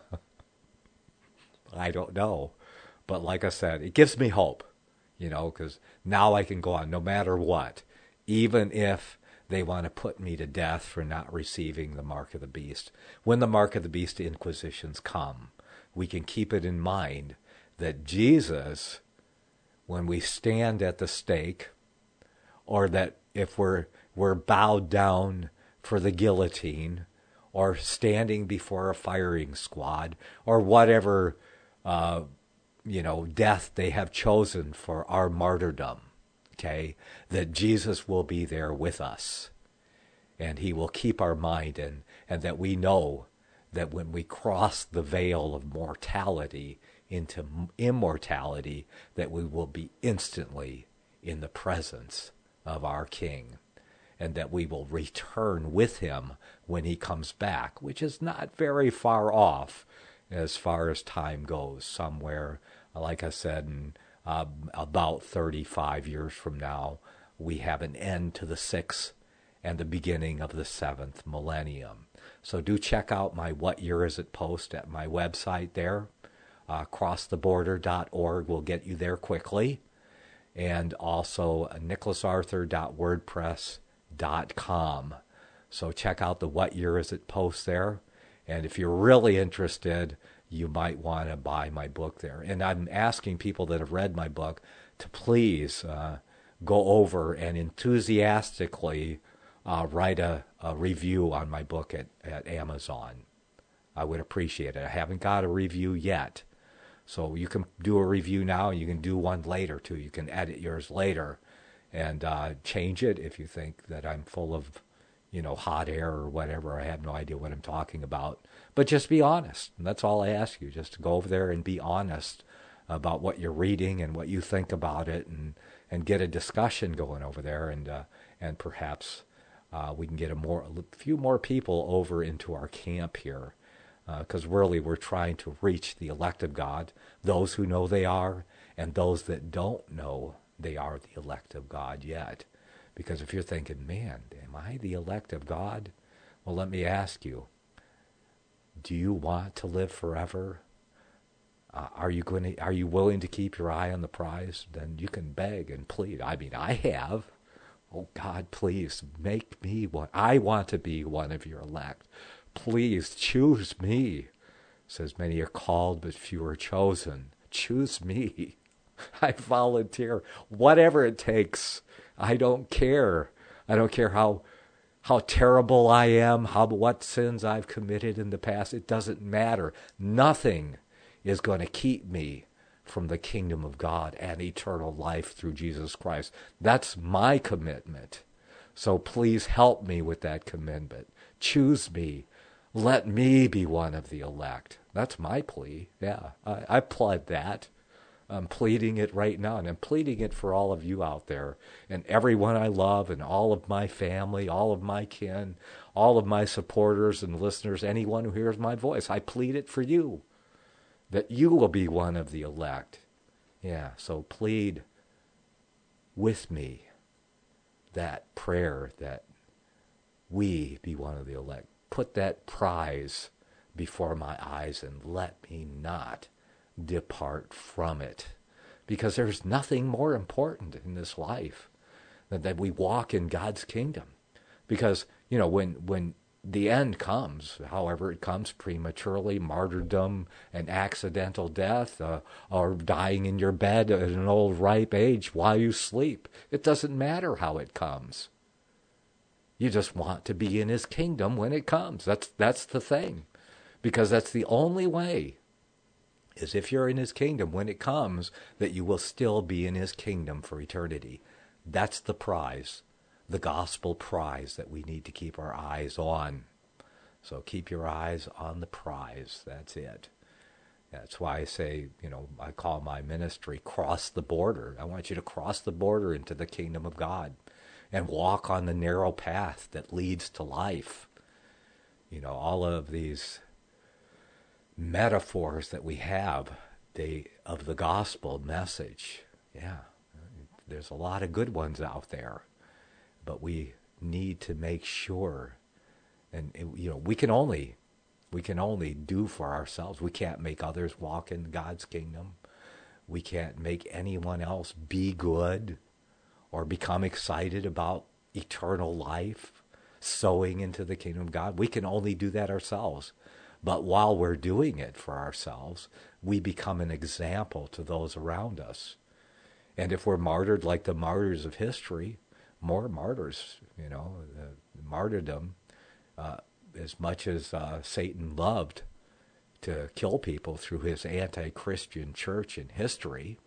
A: I don't know. But like I said, it gives me hope, because now I can go on no matter what. Even if they want to put me to death for not receiving the mark of the beast. When the mark of the beast inquisitions come, we can keep it in mind that Jesus, when we stand at the stake, or that if we're bowed down for the guillotine, or standing before a firing squad, or whatever, death they have chosen for our martyrdom, okay, that Jesus will be there with us. And he will keep our mind, and that we know that when we cross the veil of mortality into immortality, that we will be instantly in the presence of our King, and that we will return with him when he comes back, which is not very far off as far as time goes. Somewhere, like I said, in about 35 years from now, we have an end to the 6th and the beginning of the 7th millennium. So do check out my What Year Is It post at my website there. Crosstheborder.org will get you there quickly. And also nicholasarthur.wordpress.com. So check out the What Year Is It post there. And if you're really interested, you might want to buy my book there. And I'm asking people that have read my book to please go over and enthusiastically write a review on my book at Amazon. I would appreciate it. I haven't got a review yet. So you can do a review now, and you can do one later too. You can edit yours later and change it if you think that I'm full of, hot air or whatever. I have no idea what I'm talking about. But just be honest. And that's all I ask you, just to go over there and be honest about what you're reading and what you think about it, and get a discussion going over there, and perhaps we can get a few more people over into our camp here. Because really we're trying to reach the elect of God, those who know they are, and those that don't know they are the elect of God yet. Because if you're thinking, man, am I the elect of God? Well, let me ask you, do you want to live forever? Are you willing to keep your eye on the prize? Then you can beg and plead. I mean, I have. Oh, God, please make me one. I want to be one of your elect. Please choose me. Says many are called, but few are chosen. Choose me. I volunteer. Whatever it takes. I don't care. I don't care how terrible I am, what sins I've committed in the past. It doesn't matter. Nothing is going to keep me from the kingdom of God and eternal life through Jesus Christ. That's my commitment. So please help me with that commitment. Choose me. Let me be one of the elect. That's my plea. Yeah, I pled that. I'm pleading it right now, and I'm pleading it for all of you out there, and everyone I love, and all of my family, all of my kin, all of my supporters and listeners, anyone who hears my voice. I plead it for you, that you will be one of the elect. Yeah, so plead with me that prayer that we be one of the elect. Put that prize before my eyes and let me not depart from it. Because there's nothing more important in this life than that we walk in God's kingdom. Because, when the end comes, however it comes, prematurely, martyrdom, an accidental death, or dying in your bed at an old ripe age while you sleep, it doesn't matter how it comes. You just want to be in his kingdom when it comes. That's the thing. Because that's the only way is if you're in his kingdom, when it comes, that you will still be in his kingdom for eternity. That's the prize, the gospel prize that we need to keep our eyes on. So keep your eyes on the prize. That's it. That's why I say, I call my ministry Cross the Border. I want you to cross the border into the kingdom of God and walk on the narrow path that leads to life. All of these metaphors that we have of the gospel message. Yeah, there's a lot of good ones out there, but we need to make sure, and we can only do for ourselves. We can't make others walk in God's kingdom. We can't make anyone else be good or become excited about eternal life, sowing into the kingdom of God. We can only do that ourselves. But while we're doing it for ourselves, we become an example to those around us. And if we're martyred like the martyrs of history, more martyrs, martyrdom, as much as Satan loved to kill people through his anti-Christian church in history,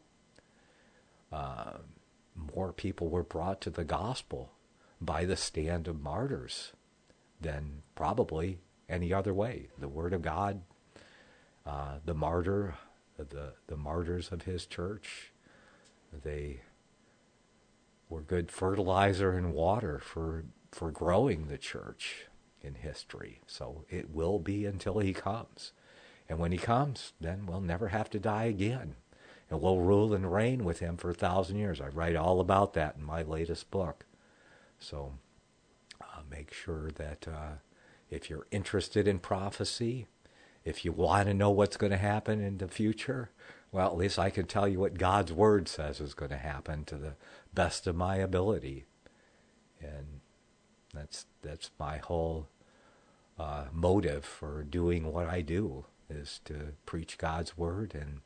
A: more people were brought to the gospel by the stand of martyrs than probably any other way. The Word of God, the martyrs of his church, they were good fertilizer and water for growing the church in history. So it will be until he comes. And when he comes, then we'll never have to die again. And we'll rule and reign with him for 1,000 years. I write all about that in my latest book. So make sure that if you're interested in prophecy, if you want to know what's going to happen in the future, well, at least I can tell you what God's Word says is going to happen to the best of my ability. And that's my whole motive for doing what I do, is to preach God's Word and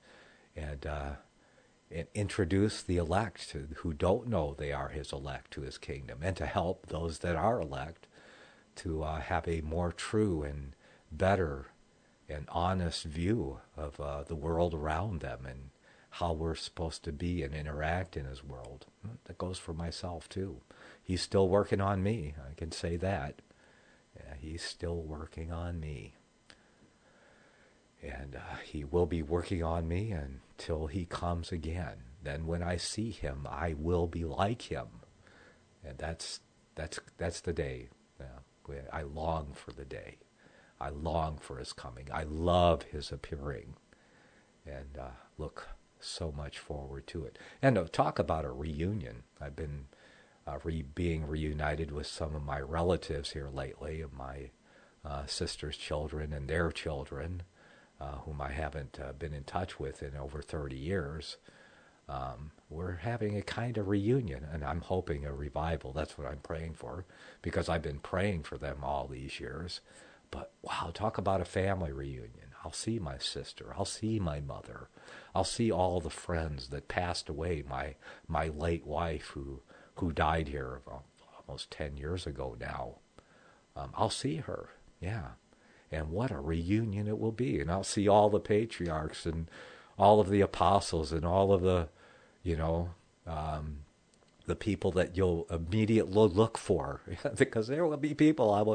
A: introduce the elect who don't know they are his elect to his kingdom, and to help those that are elect to have a more true and better and honest view of the world around them and how we're supposed to be and interact in his world. That goes for myself too. He's still working on me, I can say that. Yeah, he's still working on me. And he will be working on me until he comes again. Then when I see him, I will be like him. And that's the day. I long for the day. I long for his coming. I love his appearing. And look so much forward to it. And talk about a reunion. I've been being reunited with some of my relatives here lately, my sister's children and their children, whom I haven't been in touch with in over 30 years. We're having a kind of reunion, and I'm hoping a revival. That's what I'm praying for, because I've been praying for them all these years. But wow, talk about a family reunion. I'll see my sister. I'll see my mother. I'll see all the friends that passed away. My late wife, who died here almost 10 years ago now. I'll see her, yeah. And what a reunion it will be. And I'll see all the patriarchs and all of the apostles and all of the, the people that you'll immediately look for. Because there will be people I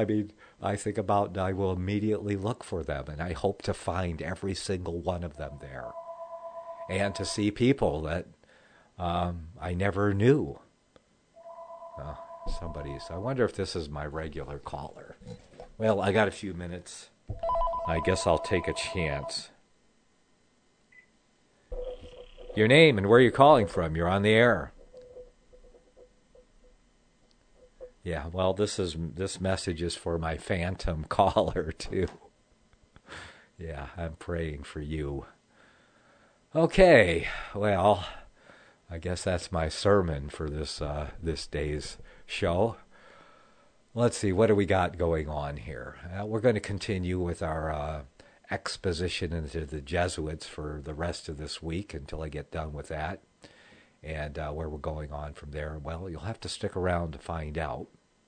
A: will immediately look for them. And I hope to find every single one of them there. And to see people that I never knew. I wonder if this is my regular caller. Well, I got a few minutes. I guess I'll take a chance. Your name and where you're calling from. You're on the air. Yeah, well, this message is for my phantom caller, too. Yeah, I'm praying for you. Okay, well, I guess that's my sermon for this day's show. Let's see, what do we got going on here? We're going to continue with our exposition into the Jesuits for the rest of this week until I get done with that. And where we're going on from there, well, you'll have to stick around to find out.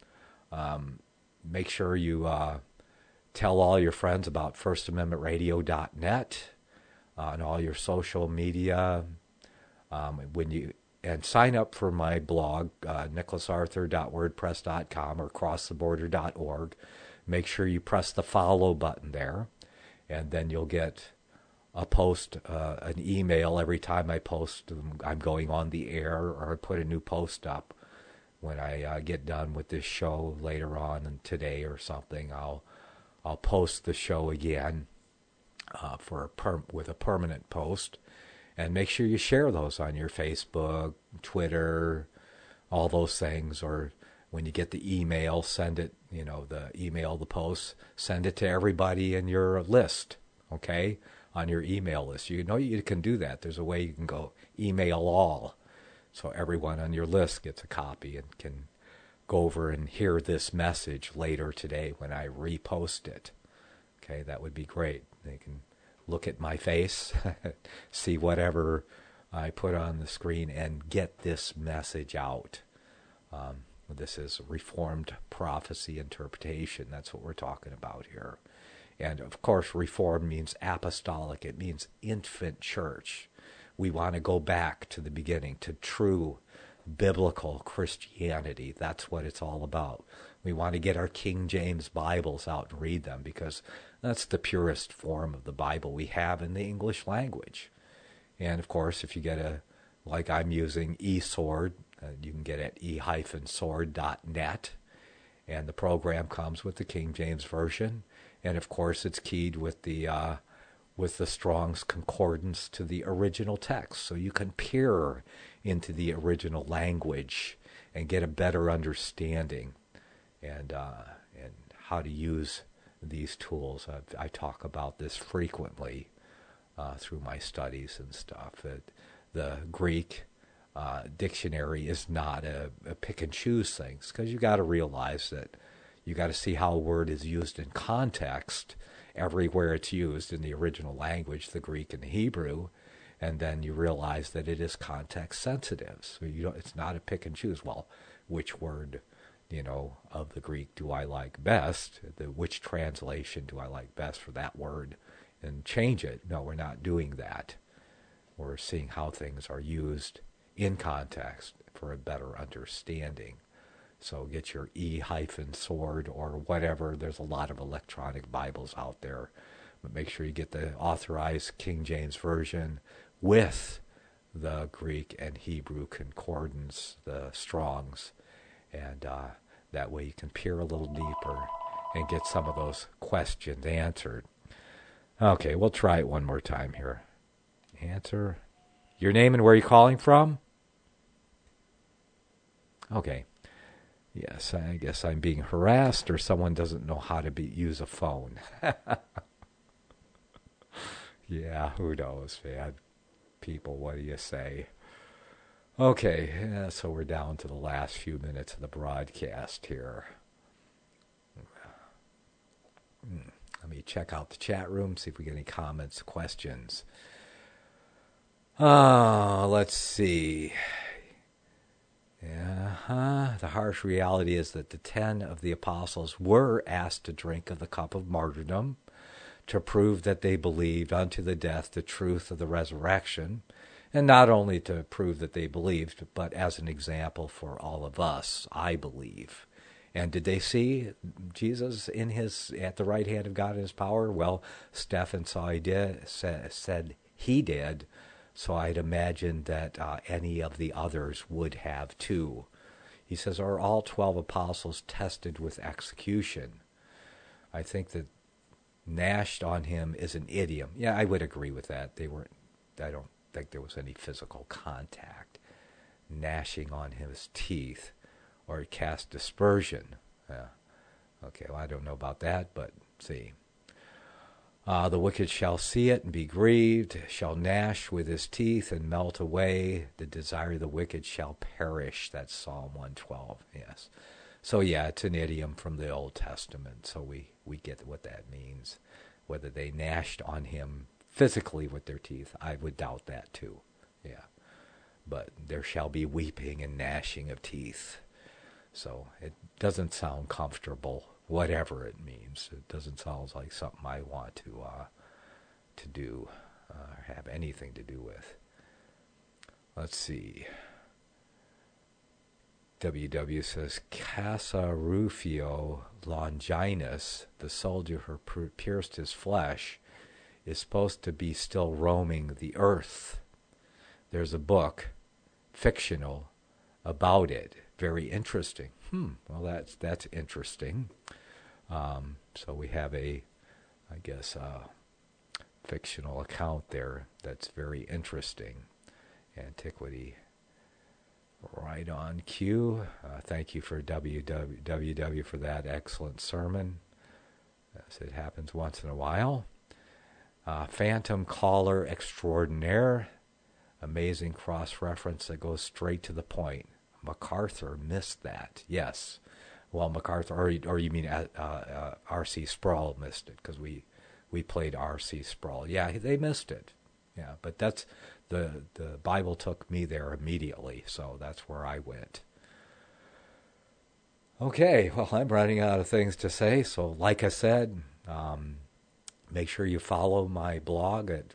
A: Make sure you tell all your friends about FirstAmendmentRadio.net. on all your social media. And sign up for my blog, nicholasarthur.wordpress.com or crosstheborder.org. Make sure you press the follow button there, and then you'll get a post, an email every time I post. I'm going on the air, or I put a new post up. When I get done with this show later on and today or something, I'll post the show again with a permanent post. And make sure you share those on your Facebook, Twitter, all those things. Or when you get the email, send it, the post, send it to everybody in your list, okay, on your email list. You can do that. There's a way you can go email all. So everyone on your list gets a copy and can go over and hear this message later today when I repost it. Okay, that would be great. They can look at my face, see whatever I put on the screen, and get this message out. This is Reformed prophecy interpretation. That's what we're talking about here. And, of course, Reformed means apostolic. It means infant church. We want to go back to the beginning, to true biblical Christianity. That's what it's all about. We want to get our King James Bibles out and read them, because that's the purest form of the Bible we have in the English language. And, of course, if you get like I'm using eSword, you can get it at e-sword.net. And the program comes with the King James Version. And, of course, it's keyed with the Strong's Concordance to the original text. So you can peer into the original language and get a better understanding and how to use these tools. I talk about this frequently through my studies and stuff. The Greek dictionary is not a pick and choose things, because you got to realize that you got to see how a word is used in context everywhere it's used in the original language, the Greek and the Hebrew, and then you realize that it is context sensitive. So it's not a pick and choose. Well, which word, of the Greek do I like best? Which translation do I like best for that word? And change it. No, we're not doing that. We're seeing how things are used in context for a better understanding. So get your e-sword or whatever. There's a lot of electronic Bibles out there. But make sure you get the authorized King James Version with the Greek and Hebrew concordance, the Strong's. And that way you can peer a little deeper and get some of those questions answered. Okay, we'll try it one more time here. Answer. Your name and where you're calling from? Okay. Yes, I guess I'm being harassed, or someone doesn't know how to use a phone. Yeah, who knows, man? People, what do you say? Okay, so we're down to the last few minutes of the broadcast here. Let me check out the chat room, see if we get any comments, questions. Let's see. The harsh reality is that the 10 of the apostles were asked to drink of the cup of martyrdom to prove that they believed unto the death the truth of the resurrection, and not only to prove that they believed, but as an example for all of us, I believe. And did they see Jesus at the right hand of God in his power? Well, Stephen said he did. So I'd imagine that any of the others would have too. He says, are all 12 apostles tested with execution? I think that gnashed on him is an idiom. Yeah, I would agree with that. I don't think there was any physical contact. Gnashing on his teeth or cast dispersion. Yeah. Okay, well, I don't know about that, but see. The wicked shall see it and be grieved, shall gnash with his teeth and melt away. The desire of the wicked shall perish. That's Psalm 112, yes. So, yeah, it's an idiom from the Old Testament, so we get what that means. Whether they gnashed on him physically with their teeth, I would doubt that too, yeah. But there shall be weeping and gnashing of teeth. So it doesn't sound comfortable. Whatever it means, it doesn't sound like something I want to do. have anything to do with. Let's see. WW says, Casa Rufio Longinus, the soldier who pierced his flesh, is supposed to be still roaming the earth. There's a book, fictional, about it. Very interesting. Well, that's interesting. So we have a fictional account there that's very interesting. Antiquity. Right on cue. Thank you for WW for that excellent sermon, as it happens once in a while. Phantom Caller Extraordinaire. Amazing cross-reference that goes straight to the point. MacArthur missed that. Yes. Well, MacArthur, or you mean R.C. Sproul missed it, because we played R.C. Sproul. Yeah, they missed it. Yeah, but that's the Bible took me there immediately, so that's where I went. Okay, well, I'm running out of things to say, so like I said, make sure you follow my blog at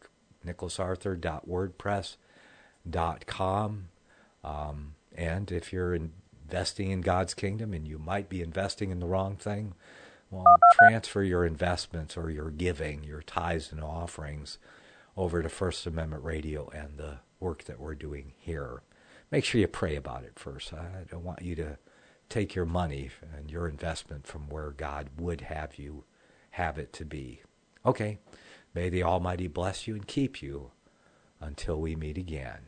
A: nicholasarthur.wordpress.com, and if you're investing in God's kingdom and you might be investing in the wrong thing, well, transfer your investments or your giving, your tithes and offerings, over to First Amendment Radio and the work that we're doing here. Make sure you pray about it first. I don't want you to take your money and your investment from where God would have you have it to be. Okay, may the Almighty bless you and keep you until we meet again.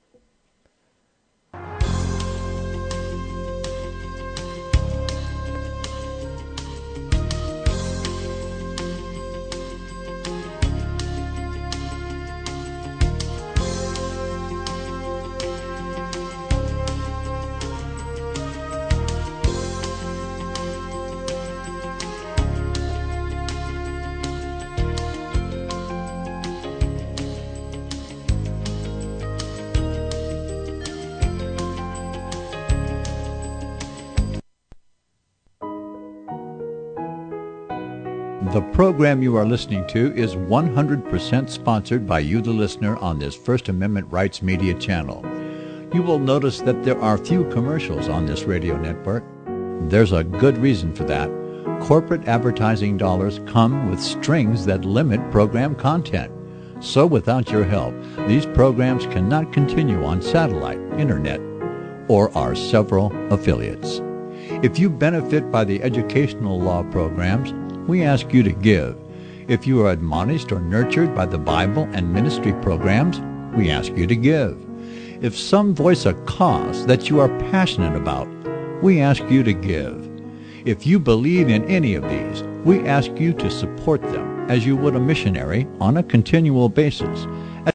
E: The program you are listening to is 100% sponsored by you, the listener, on this First Amendment Rights Media channel. You will notice that there are few commercials on this radio network. There's a good reason for that. Corporate advertising dollars come with strings that limit program content. So without your help, these programs cannot continue on satellite, internet, or our several affiliates. If you benefit by the educational law programs, we ask you to give. If you are admonished or nurtured by the Bible and ministry programs, we ask you to give. If some voice a cause that you are passionate about, we ask you to give. If you believe in any of these, we ask you to support them as you would a missionary on a continual basis.